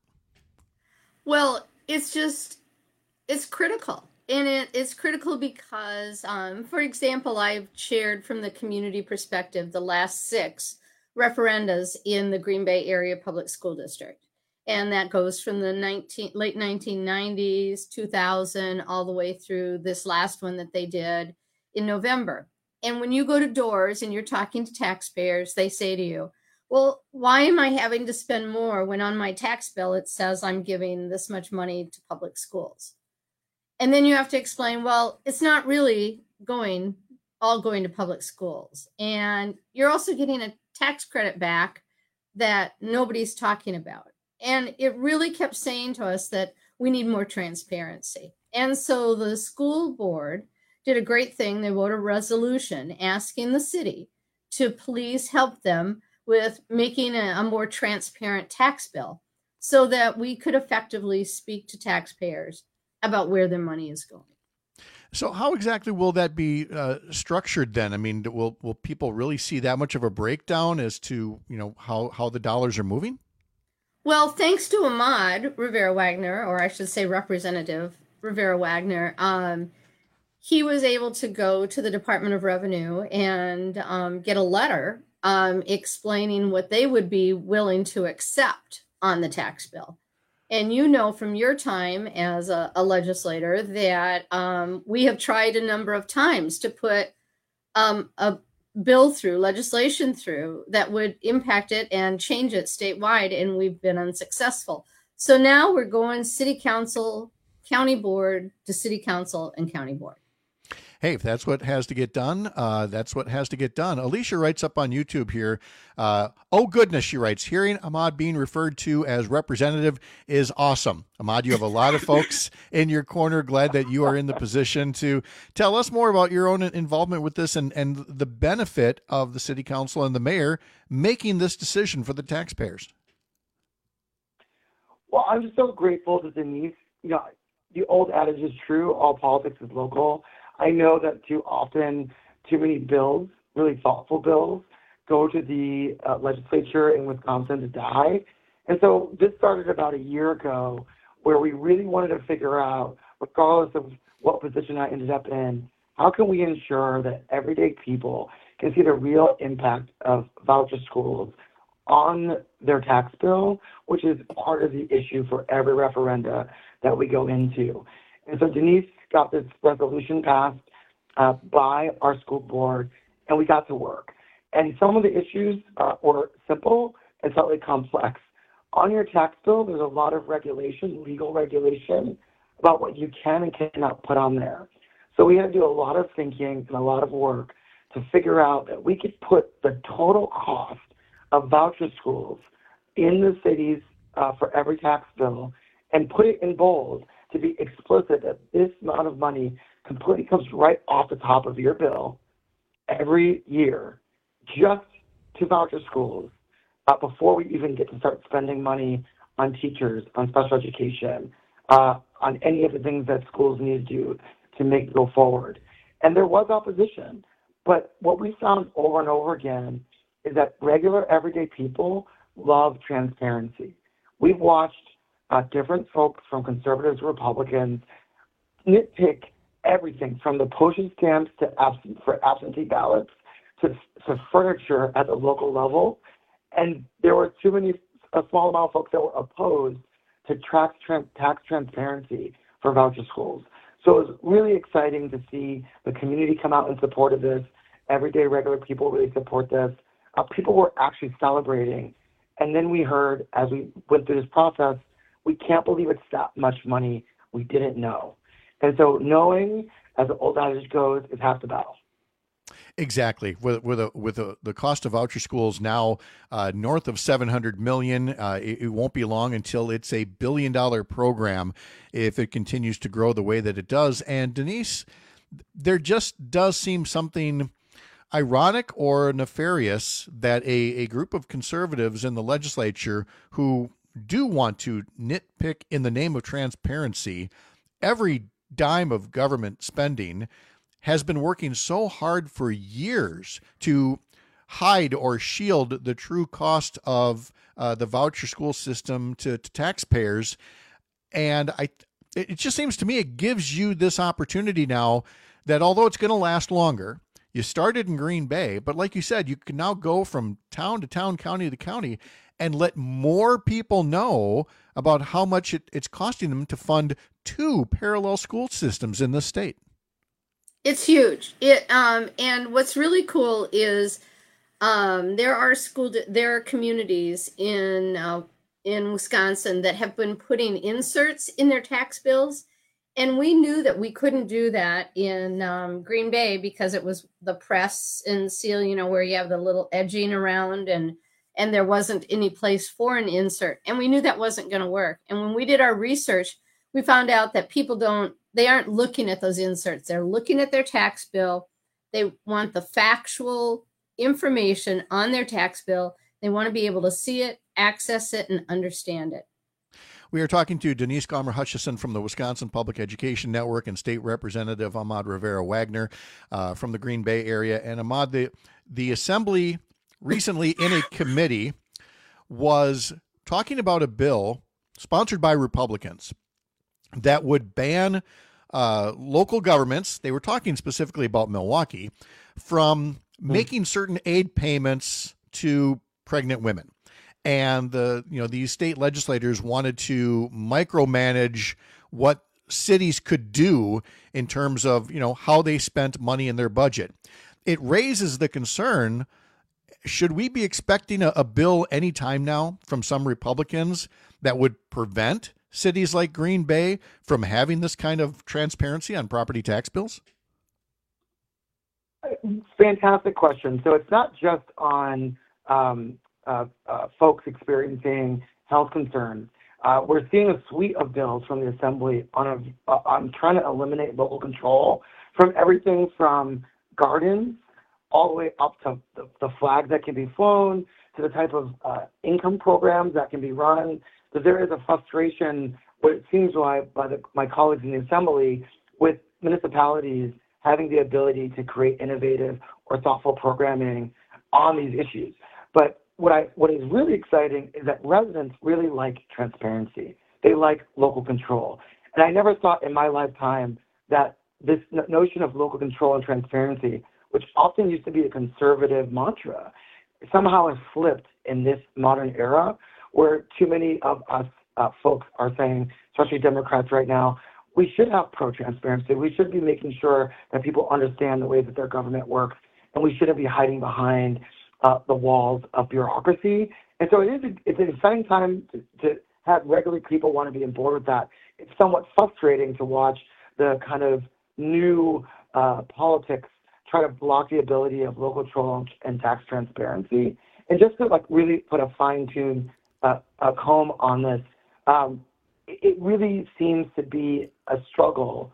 Well, it's just, it's critical. And it, it's critical because, um, for example, I've chaired from the community perspective the last six referendas in the Green Bay Area Public School District. And that goes from the nineteen, late nineteen nineties, two thousand, all the way through this last one that they did in November. And when you go to doors and you're talking to taxpayers, they say to you, well, why am I having to spend more when on my tax bill it says I'm giving this much money to public schools? And then you have to explain, well, it's not really going, all going to public schools. And you're also getting a tax credit back that nobody's talking about. And it really kept saying to us that we need more transparency. And so the school board did a great thing. They wrote a resolution asking the city to please help them with making a, a more transparent tax bill so that we could effectively speak to taxpayers about where their money is going. So how exactly will that be uh, structured then? I mean, will will people really see that much of a breakdown as to, you know, how, how the dollars are moving? Well, thanks to Ahmad Rivera-Wagner, or I should say Representative Rivera-Wagner, um, he was able to go to the Department of Revenue and um, get a letter um, explaining what they would be willing to accept on the tax bill. And you know from your time as a, a legislator that um, we have tried a number of times to put um, a bill through, legislation through, that would impact it and change it statewide, and we've been unsuccessful. So now we're going city council, county board to city council and county board. Hey, if that's what has to get done, uh, that's what has to get done. Alicia writes up on YouTube here, uh, oh goodness, she writes, hearing Ahmad being referred to as representative is awesome. Ahmad, you have a lot of folks in your corner. Glad that you are in the position to tell us more about your own involvement with this and, and the benefit of the city council and the mayor making this decision for the taxpayers. Well, I'm just so grateful to Denise. You know, the old adage is true, all politics is local. I know that too often, too many bills, really thoughtful bills, go to the uh, legislature in Wisconsin to die. And so this started about a year ago where we really wanted to figure out, regardless of what position I ended up in, how can we ensure that everyday people can see the real impact of voucher schools on their tax bill, which is part of the issue for every referenda that we go into. And so Denise got this resolution passed uh, by our school board, and we got to work. And some of the issues uh, were simple and slightly complex. On your tax bill, there's a lot of regulation, legal regulation, about what you can and cannot put on there. So we had to do a lot of thinking and a lot of work to figure out that we could put the total cost of voucher schools in the cities uh, for every tax bill and put it in bold to be explicit that this amount of money completely comes right off the top of your bill every year just to voucher schools uh, before we even get to start spending money on teachers, on special education, uh, on any of the things that schools need to do to make it go forward. And there was opposition, but what we found over and over again is that regular everyday people love transparency. We've watched Uh, different folks from conservatives to Republicans nitpick everything from the postage stamps to absent, for absentee ballots to, to furniture at the local level. And there were too many, a small amount of folks that were opposed to tax, tax transparency for voucher schools. So it was really exciting to see the community come out in support of this. Everyday regular people really support this. Uh, people were actually celebrating. And then we heard, as we went through this process, we can't believe it's that much money we didn't know. And so knowing, as the old adage goes, is half the battle. Exactly. With with a, with a, the cost of voucher schools now uh, north of seven hundred million dollars, uh, it, it won't be long until it's a billion dollar program if it continues to grow the way that it does. And Denise, there just does seem something ironic or nefarious that a, a group of conservatives in the legislature who do want to nitpick in the name of transparency every dime of government spending has been working so hard for years to hide or shield the true cost of uh, the voucher school system to, to taxpayers. And I, it just seems to me it gives you this opportunity now that although it's going to last longer, you started in Green Bay, but like you said, you can now go from town to town, county to county, and let more people know about how much it, it's costing them to fund two parallel school systems in the state. It's huge. It um, and what's really cool is um, there are school there are communities in uh, in Wisconsin that have been putting inserts in their tax bills, and we knew that we couldn't do that in um, Green Bay because it was the press and seal, you know, where you have the little edging around and. and there wasn't any place for an insert. And we knew that wasn't going to work. And when we did our research, we found out that people don't, they aren't looking at those inserts. They're looking at their tax bill. They want the factual information on their tax bill. They want to be able to see it, access it, and understand it. We are talking to Denise Gomer-Hutchison from the Wisconsin Public Education Network and State Representative Ahmad Rivera-Wagner uh, from the Green Bay area. And Ahmad, the, the Assembly recently in a committee was talking about a bill sponsored by Republicans that would ban uh, local governments, they were talking specifically about Milwaukee, from making certain aid payments to pregnant women. And the you know these state legislators wanted to micromanage what cities could do in terms of you know how they spent money in their budget. It raises the concern, should we be expecting a, a bill anytime now from some Republicans that would prevent cities like Green Bay from having this kind of transparency on property tax bills? Fantastic question. So it's not just on um, uh, uh, folks experiencing health concerns. Uh, we're seeing a suite of bills from the Assembly on, a, uh, on trying to eliminate local control from everything from gardens all the way up to the, the flags that can be flown to the type of uh, income programs that can be run. So there is a frustration, what it seems like by the, my colleagues in the Assembly, with municipalities having the ability to create innovative or thoughtful programming on these issues. But what I what is really exciting is that residents really like transparency. They like local control. And I never thought in my lifetime that this notion of local control and transparency, which often used to be a conservative mantra, somehow has flipped in this modern era where too many of us uh, folks are saying, especially Democrats right now, we should have pro-transparency. We should be making sure that people understand the way that their government works, and we shouldn't be hiding behind uh, the walls of bureaucracy. And so it is a, it's an exciting time to, to have regular people want to be on board with that. It's somewhat frustrating to watch the kind of new uh, politics try to block the ability of local control and tax transparency. And just to like really put a fine-tuned uh, a comb on this, um, it really seems to be a struggle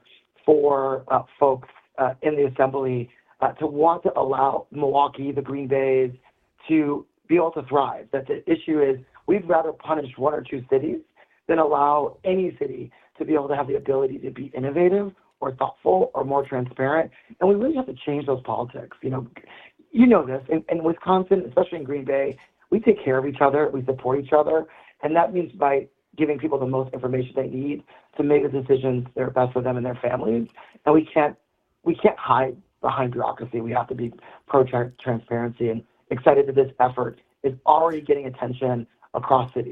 for uh, folks uh, in the Assembly uh, to want to allow Milwaukee, the Green Bays, to be able to thrive. That the issue is we'd rather punish one or two cities than allow any city to be able to have the ability to be innovative or thoughtful or more transparent. And we really have to change those politics. You know, you know this. In, in Wisconsin, especially in Green Bay, we take care of each other. We support each other. And that means by giving people the most information they need to make the decisions that are best for them and their families. And we can't we can't hide behind bureaucracy. We have to be pro-transparency, and excited that this effort is already getting attention across cities.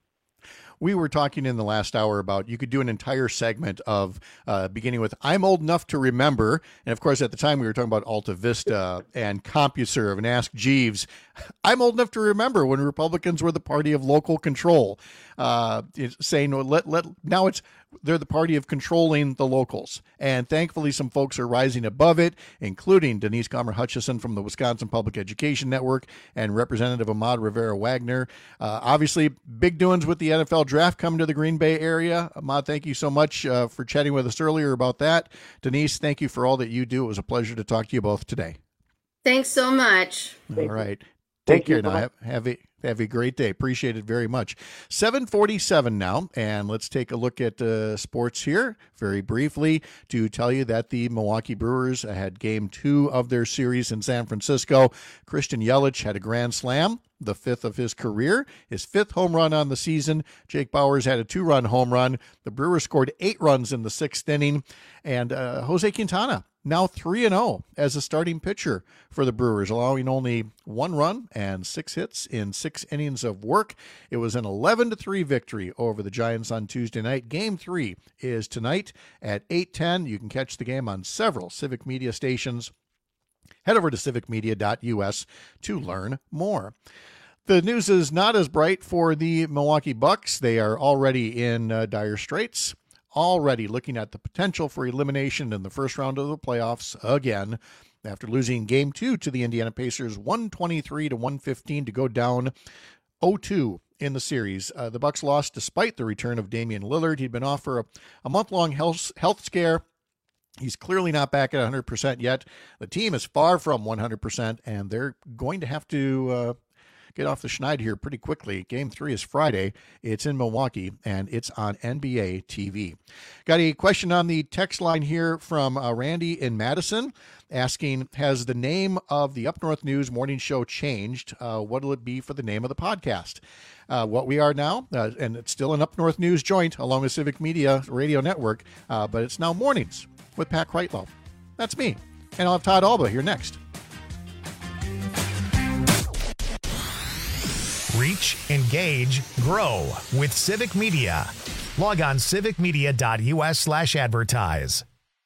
We were talking in the last hour about you could do an entire segment of uh, beginning with I'm old enough to remember. And of course, at the time we were talking about Alta Vista and CompuServe and Ask Jeeves. I'm old enough to remember when Republicans were the party of local control, uh, saying let let now it's they're the party of controlling the locals. And thankfully, some folks are rising above it, including Denise Comer Hutchison from the Wisconsin Public Education Network and Representative Ahmad Rivera Wagner. Uh, obviously, big doings with the N F L draft coming to the Green Bay area. Ahmad, thank you so much uh, for chatting with us earlier about that. Denise, thank you for all that you do. It was a pleasure to talk to you both today. Thanks so much. All right. Take care now. Have, have a have a great day. Appreciate it very much. seven forty-seven now, and let's take a look at uh, sports here very briefly to tell you that the Milwaukee Brewers had game two of their series in San Francisco. Christian Yelich had a grand slam, the fifth of his career, his fifth home run on the season. Jake Bauers had a two-run home run. The Brewers scored eight runs in the sixth inning, and uh, Jose Quintana now three and oh as a starting pitcher for the Brewers, allowing only one run and six hits in six innings of work. It was an eleven to three victory over the Giants on Tuesday night. Game three is tonight at eight ten. You can catch the game on several Civic Media stations. Head over to civic media dot u s to learn more. The news is not as bright for the Milwaukee Bucks. They are already in uh, dire straits. Already looking at the potential for elimination in the first round of the playoffs again after losing game two to the Indiana Pacers one twenty-three to one fifteen to go down oh two in the series. Uh, the Bucks lost despite the return of Damian Lillard. He'd been off for a, a month-long health, health scare. He's clearly not back at one hundred percent yet. The team is far from one hundred percent, and they're going to have to uh, get off the schneid here pretty quickly. Game three is Friday. It's in Milwaukee, and it's on N B A T V. Got a question on the text line here from uh, Randy in Madison asking, has the name of the Up North News morning show changed? Uh, what will it be for the name of the podcast? Uh, what we are now, uh, and it's still an Up North News joint along with Civic Media Radio Network, uh, but it's now Mornings with Pat Kreitlow. That's me. And I'll have Todd Alba here next. Reach, engage, grow with Civic Media. Log on civicmedia.us slash advertise.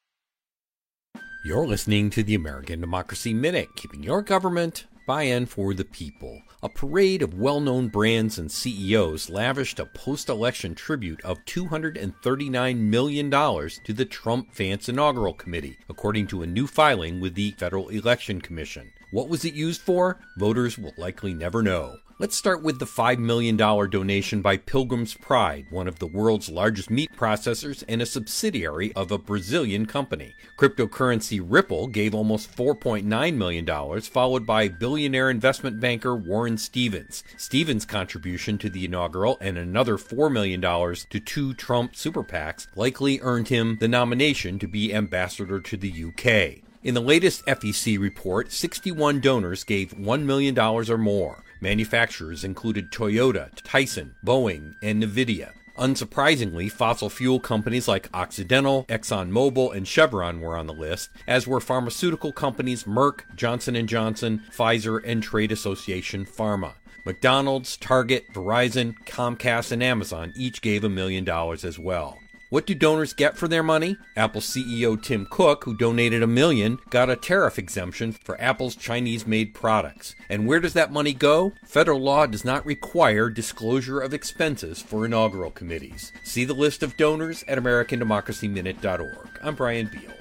You're listening to the American Democracy Minute, keeping your government by and for the people. A parade of well-known brands and C E Os lavished a post-election tribute of two hundred thirty-nine million dollars to the Trump-Vance Inaugural Committee, according to a new filing with the Federal Election Commission. What was it used for? Voters will likely never know. Let's start with the five million dollars donation by Pilgrim's Pride, one of the world's largest meat processors and a subsidiary of a Brazilian company. Cryptocurrency Ripple gave almost four point nine million dollars, followed by billionaire investment banker Warren Stevens. Stevens' contribution to the inaugural and another four million dollars to two Trump super PACs likely earned him the nomination to be ambassador to the U K. In the latest F E C report, sixty-one donors gave one million dollars or more. Manufacturers included Toyota, Tyson, Boeing, and NVIDIA. Unsurprisingly, fossil fuel companies like Occidental, ExxonMobil, and Chevron were on the list, as were pharmaceutical companies Merck, Johnson and Johnson, Pfizer, and trade association Pharma. McDonald's, Target, Verizon, Comcast, and Amazon each gave a million dollars as well. What do donors get for their money? Apple C E O Tim Cook, who donated a million, got a tariff exemption for Apple's Chinese-made products. And where does that money go? Federal law does not require disclosure of expenses for inaugural committees. See the list of donors at american democracy minute dot org. I'm Brian Beal.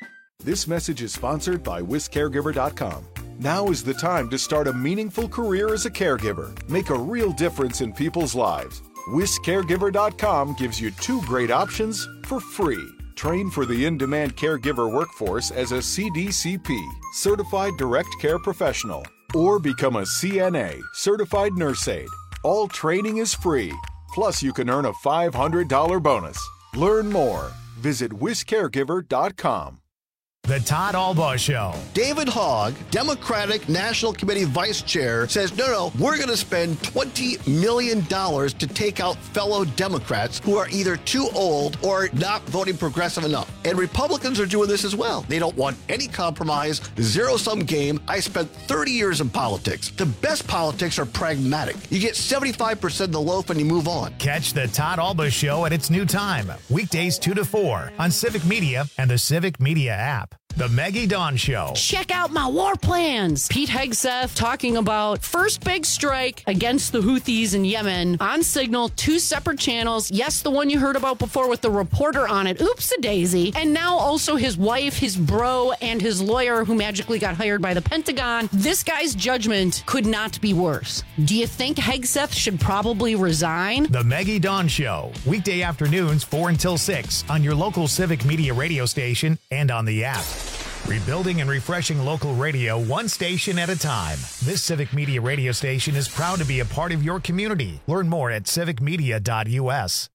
This message is sponsored by wis caregiver dot com. Now is the time to start a meaningful career as a caregiver. Make a real difference in people's lives. wis caregiver dot com gives you two great options for free. Train for the in-demand caregiver workforce as a C D C P, Certified Direct Care Professional, or become a C N A, Certified Nurse Aide. All training is free. Plus, you can earn a five hundred dollars bonus. Learn more. Visit wis caregiver dot com. The Todd Albaugh Show. David Hogg, Democratic National Committee Vice Chair, says, no, no, we're going to spend twenty million dollars to take out fellow Democrats who are either too old or not voting progressive enough. And Republicans are doing this as well. They don't want any compromise, zero-sum game. I spent thirty years in politics. The best politics are pragmatic. You get seventy-five percent of the loaf and you move on. Catch the Todd Albaugh Show at its new time, weekdays two to four on Civic Media and the Civic Media app. The Maggie Dawn Show. Check out my war plans. Pete Hegseth talking about first big strike against the Houthis in Yemen on Signal, two separate channels. Yes, the one you heard about before with the reporter on it. Oops-a-daisy. And now also his wife, his bro, and his lawyer who magically got hired by the Pentagon. This guy's judgment could not be worse. Do you think Hegseth should probably resign? The Maggie Dawn Show. Weekday afternoons four until six on your local Civic Media radio station and on the app. Rebuilding and refreshing local radio one station at a time. This Civic Media radio station is proud to be a part of your community. Learn more at civic media dot u s.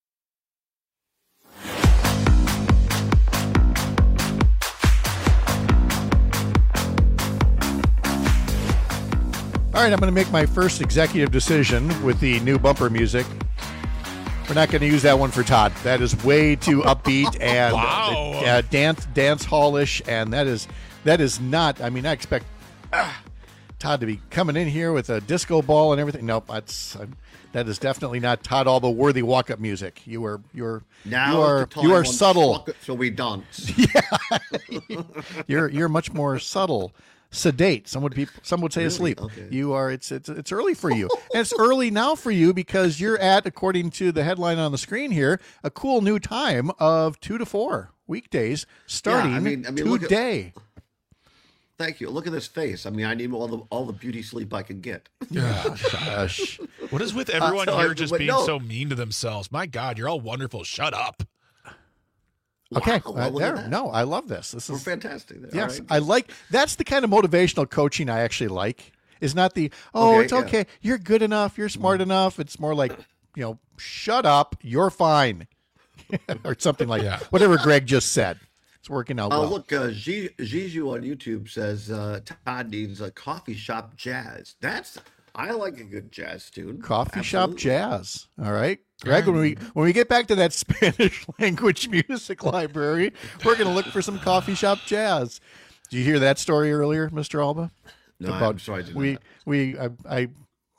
All right, I'm going to make my first executive decision with the new bumper music. We're not going to use that one for Todd. That is way too upbeat and wow. uh, dance dance hallish, and that is that is not. I mean, I expect uh, Todd to be coming in here with a disco ball and everything. Nope, that's uh, that is definitely not Todd Albaugh worthy walk up music. You are you're now you are you are subtle. So we dance. Yeah, you're you're much more subtle. Sedate. Some would be. Some would say Really? asleep. Okay. You are. It's it's it's early for you, and it's early now for you because you're at, according to the headline on the screen here, a cool new time of two to four weekdays starting Yeah, I mean- I mean, look at- today. Thank you. Look at this face. I mean, I need all the all the beauty sleep I can get. Yeah. Gosh. What is with everyone Uh, here uh, just but being no. so mean to themselves? My God, you're all wonderful. Shut up. Okay. Wow, uh, look at there. that. No, I love this. This We're is fantastic. There. yes. All right. I like. That's the kind of motivational coaching I actually like. Is not the oh, Okay, it's yeah. okay. You're good enough. You're smart enough. It's more like, you know, shut up. You're fine, or something like Yeah. whatever Greg just said. It's working out Oh, well. look, uh, G- Jiju on YouTube says uh, Todd needs a coffee shop jazz. That's I like a good jazz tune. Coffee shop Absolutely. jazz. All right, Greg. When we when we get back to that Spanish language music library, we're going to look for some coffee shop jazz. Did you hear that story earlier, Mister Alba? No, I'm sorry, I did we not. we I, I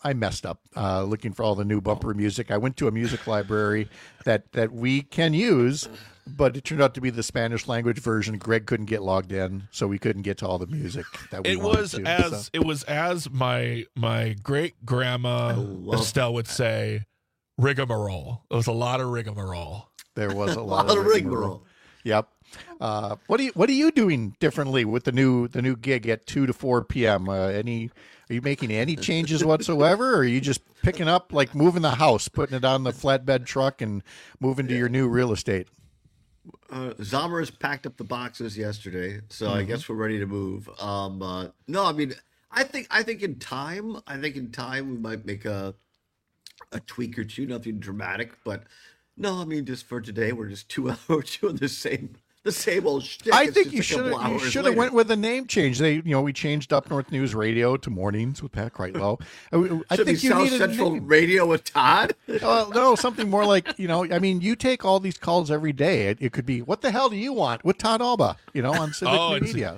I messed up uh, looking for all the new bumper music. I went to a music library that, that we can use, but it turned out to be the Spanish language version. Greg couldn't get logged in, so we couldn't get to all the music that we it wanted was to, as so. it was as my my great grandma Estelle would say, rigmarole. It was a lot of rigmarole. There was a lot lot, of of rigmarole. rigmarole. Yep. Uh, what are you What are you doing differently with the new the new gig at two to four p.m.? Uh, any Are you making any changes whatsoever, or are you just picking up, like moving the house, putting it on the flatbed truck, and moving to your new real estate? Uh, Zommers packed up the boxes yesterday, so I Mhm. guess we're ready to move. Um, uh, no, I mean, I think I think in time, I think in time we might make a a tweak or two, nothing dramatic, but no, I mean, just for today, we're just two hours doing the same the same old shtick. I It's think just you a should couple have you hours should have later. went with a name change. They you know we changed Up North News Radio to Mornings with Pat Kreitlow. I, I Should think be you South need a Central name. Radio with Todd. Well, no, something more like, you know, I mean, you take all these calls every day. It, it could be, what the hell do you want with Todd Alba, you know, on Civic Oh, it's- Media.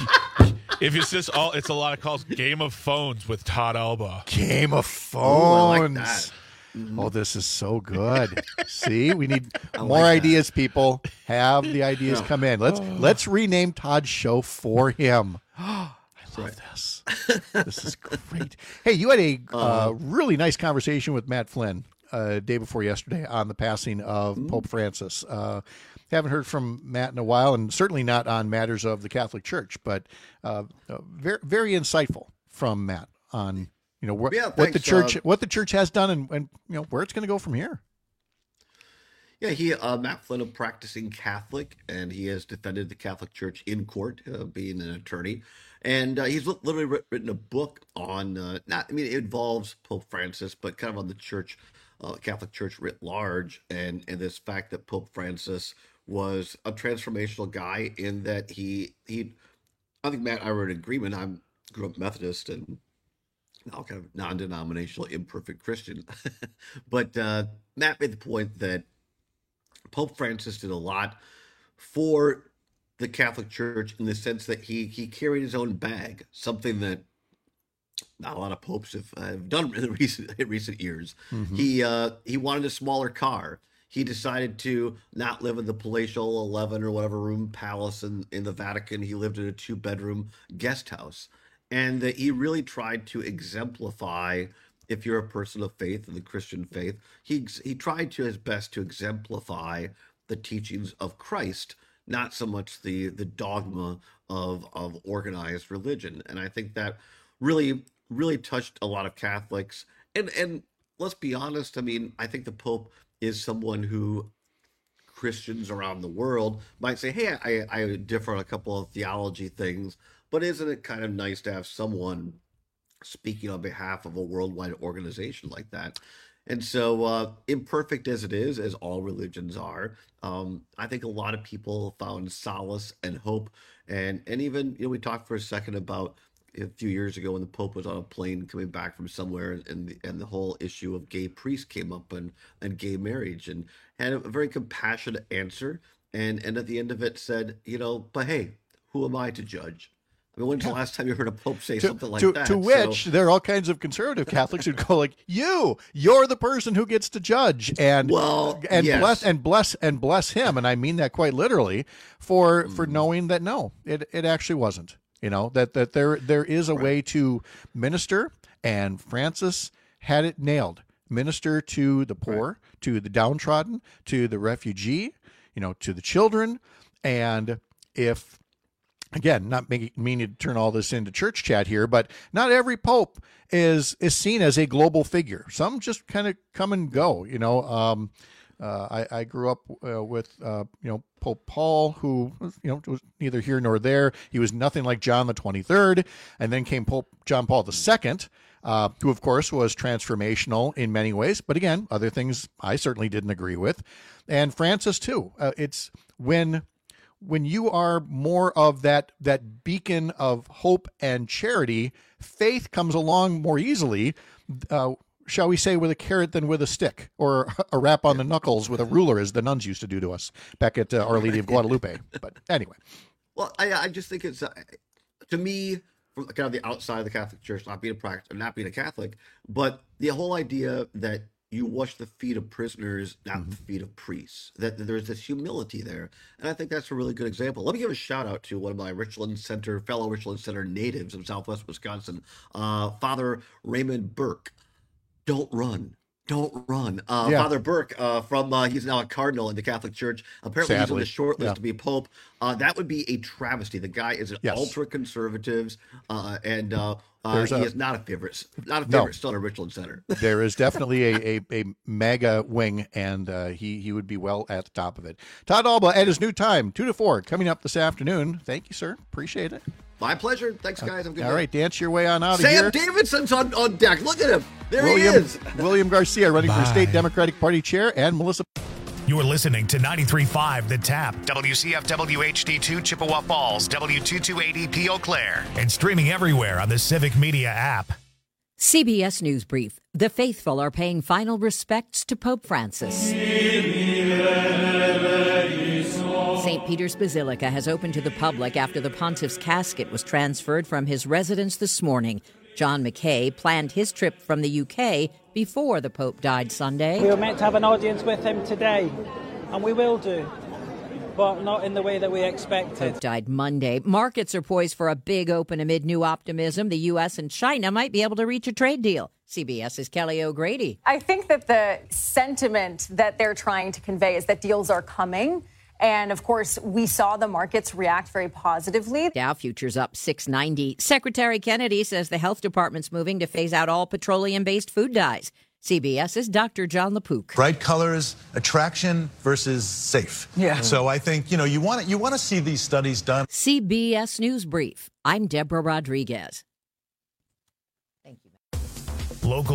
If it's just all, it's a lot of calls. Game of Phones with Todd Alba. Game of Ooh, I like Phones. that. Oh, this is so good. See, we need I more like that. ideas, people. Have the ideas Yeah. come in. Let's let's rename Todd's show for him. I love this. This is great. Hey, you had a uh, really nice conversation with Matt Flynn uh, day before yesterday on the passing of Pope Francis. Uh, haven't heard from Matt in a while, and certainly not on matters of the Catholic Church, but uh, uh, very very insightful from Matt on you know wh- Yeah, what the thanks, church uh, what the church has done, and, and you know where it's going to go from here. Yeah, he uh, Matt Flynn, a practicing Catholic, and he has defended the Catholic Church in court, uh, being an attorney, and uh, he's li- literally writ- written a book on uh, not. I mean, it involves Pope Francis, but kind of on the Church, uh, Catholic Church writ large, and and this fact that Pope Francis was a transformational guy in that he he. I think Matt and I were in agreement. I grew up Methodist and now kind of non-denominational, imperfect Christian, but uh, Matt made the point that Pope Francis did a lot for the Catholic Church in the sense that he he carried his own bag, something that not a lot of popes have, have done in recent in recent years. Mhm. He uh, he wanted a smaller car. He decided to not live in the palatial eleven or whatever room palace in, in the Vatican. He lived in a two bedroom guest house, and that he really tried to exemplify. If you're a person of faith in the Christian faith, he he tried to his best to exemplify the teachings of Christ, not so much the the dogma of of organized religion. And I think that really really touched a lot of Catholics. And and let's be honest, I mean, I think the Pope is someone who Christians around the world might say, hey, I, I differ on a couple of theology things, but isn't it kind of nice to have someone speaking on behalf of a worldwide organization like that? And so, uh, imperfect as it is, as all religions are, um, I think a lot of people found solace and hope. And and even, you know, we talked for a second about a few years ago when the Pope was on a plane coming back from somewhere, and the, and the whole issue of gay priests came up, and, and gay marriage, and had a very compassionate answer. And, and at the end of it said, you know, but hey, who am I to judge? I mean, when's the last time you heard a Pope say To, something like to, that? to which So- there are all kinds of conservative Catholics who go like, "You, you're the person who gets to judge," and Well, and yes. bless and bless and bless him, and I mean that quite literally, for Mm. for knowing that no, it it actually wasn't. You know that that there there is a way to minister, and Francis had it nailed. Minister to the poor, to the downtrodden, to the refugee, you know, to the children, and if. Again, not making, meaning to turn all this into church chat here, but not every pope is is seen as a global figure. Some just kind of come and go. You know, um, uh, I, I grew up uh, with uh, you know Pope Paul, who was, you know was neither here nor there. He was nothing like John the twenty-third, and then came Pope John Paul the Second, uh, who of course was transformational in many ways, but again, other things I certainly didn't agree with, and Francis too. Uh, it's when. When you are more of that that beacon of hope and charity, faith comes along more easily, uh, shall we say, with a carrot than with a stick, or a rap on the knuckles with a ruler, as the nuns used to do to us back at uh, Our Lady of Guadalupe. But anyway. Well, I, I just think it's, uh, to me, from kind of the outside of the Catholic Church, not being a practice, not being a Catholic, but the whole idea that you wash the feet of prisoners, not mm-hmm. the feet of priests. That, that there's this humility there, and I think that's a really good example. Let me give a shout out to one of my Richland Center, fellow Richland Center natives of Southwest Wisconsin, uh, Father Raymond Burke. Don't run. Don't run. Uh, yeah. Father Burke, uh, from uh, he's now a cardinal in the Catholic Church. Apparently, Sadly. he's on the short list yeah. to be pope. Uh, that would be a travesty. The guy is an yes. ultra conservative, uh, and uh, uh, he a, is not a favorite. Not a favorite no. still at Richland Center. There is definitely a, a, a MAGA wing, and uh, he he would be well at the top of it. Todd Alba at his new time, two to four, coming up this afternoon. Thank you, sir. Appreciate it. My pleasure. Thanks, guys. Have a good All day. right, dance your way on out Sam of here. Sam Davidson's on, on deck. Look at him. There William, he is. William Garcia running Bye. for state Democratic Party chair, and Melissa. You're listening to ninety-three point five The Tap, W C F W H D two Chippewa Falls, W two two eight E P Eau Claire, and streaming everywhere on the Civic Media app. C B S News Brief. The faithful are paying final respects to Pope Francis. Saint Peter's Basilica has opened to the public after the pontiff's casket was transferred from his residence this morning. John McKay planned his trip from the U K before the Pope died Sunday. We were meant to have an audience with him today, and we will do, but not in the way that we expected. Pope died Monday. Markets are poised for a big open amid new optimism. The U S and China might be able to reach a trade deal. CBS's Kelly O'Grady. I think that the sentiment that they're trying to convey is that deals are coming. And, of course, we saw the markets react very positively. Dow futures up six ninety. Secretary Kennedy says the health department's moving to phase out all petroleum-based food dyes. CBS's Doctor John LaPook. Bright colors, attraction versus safe. Yeah. So I think, you know, you want to, you want to see these studies done. C B S News Brief. I'm Deborah Rodriguez. Thank you, Matt.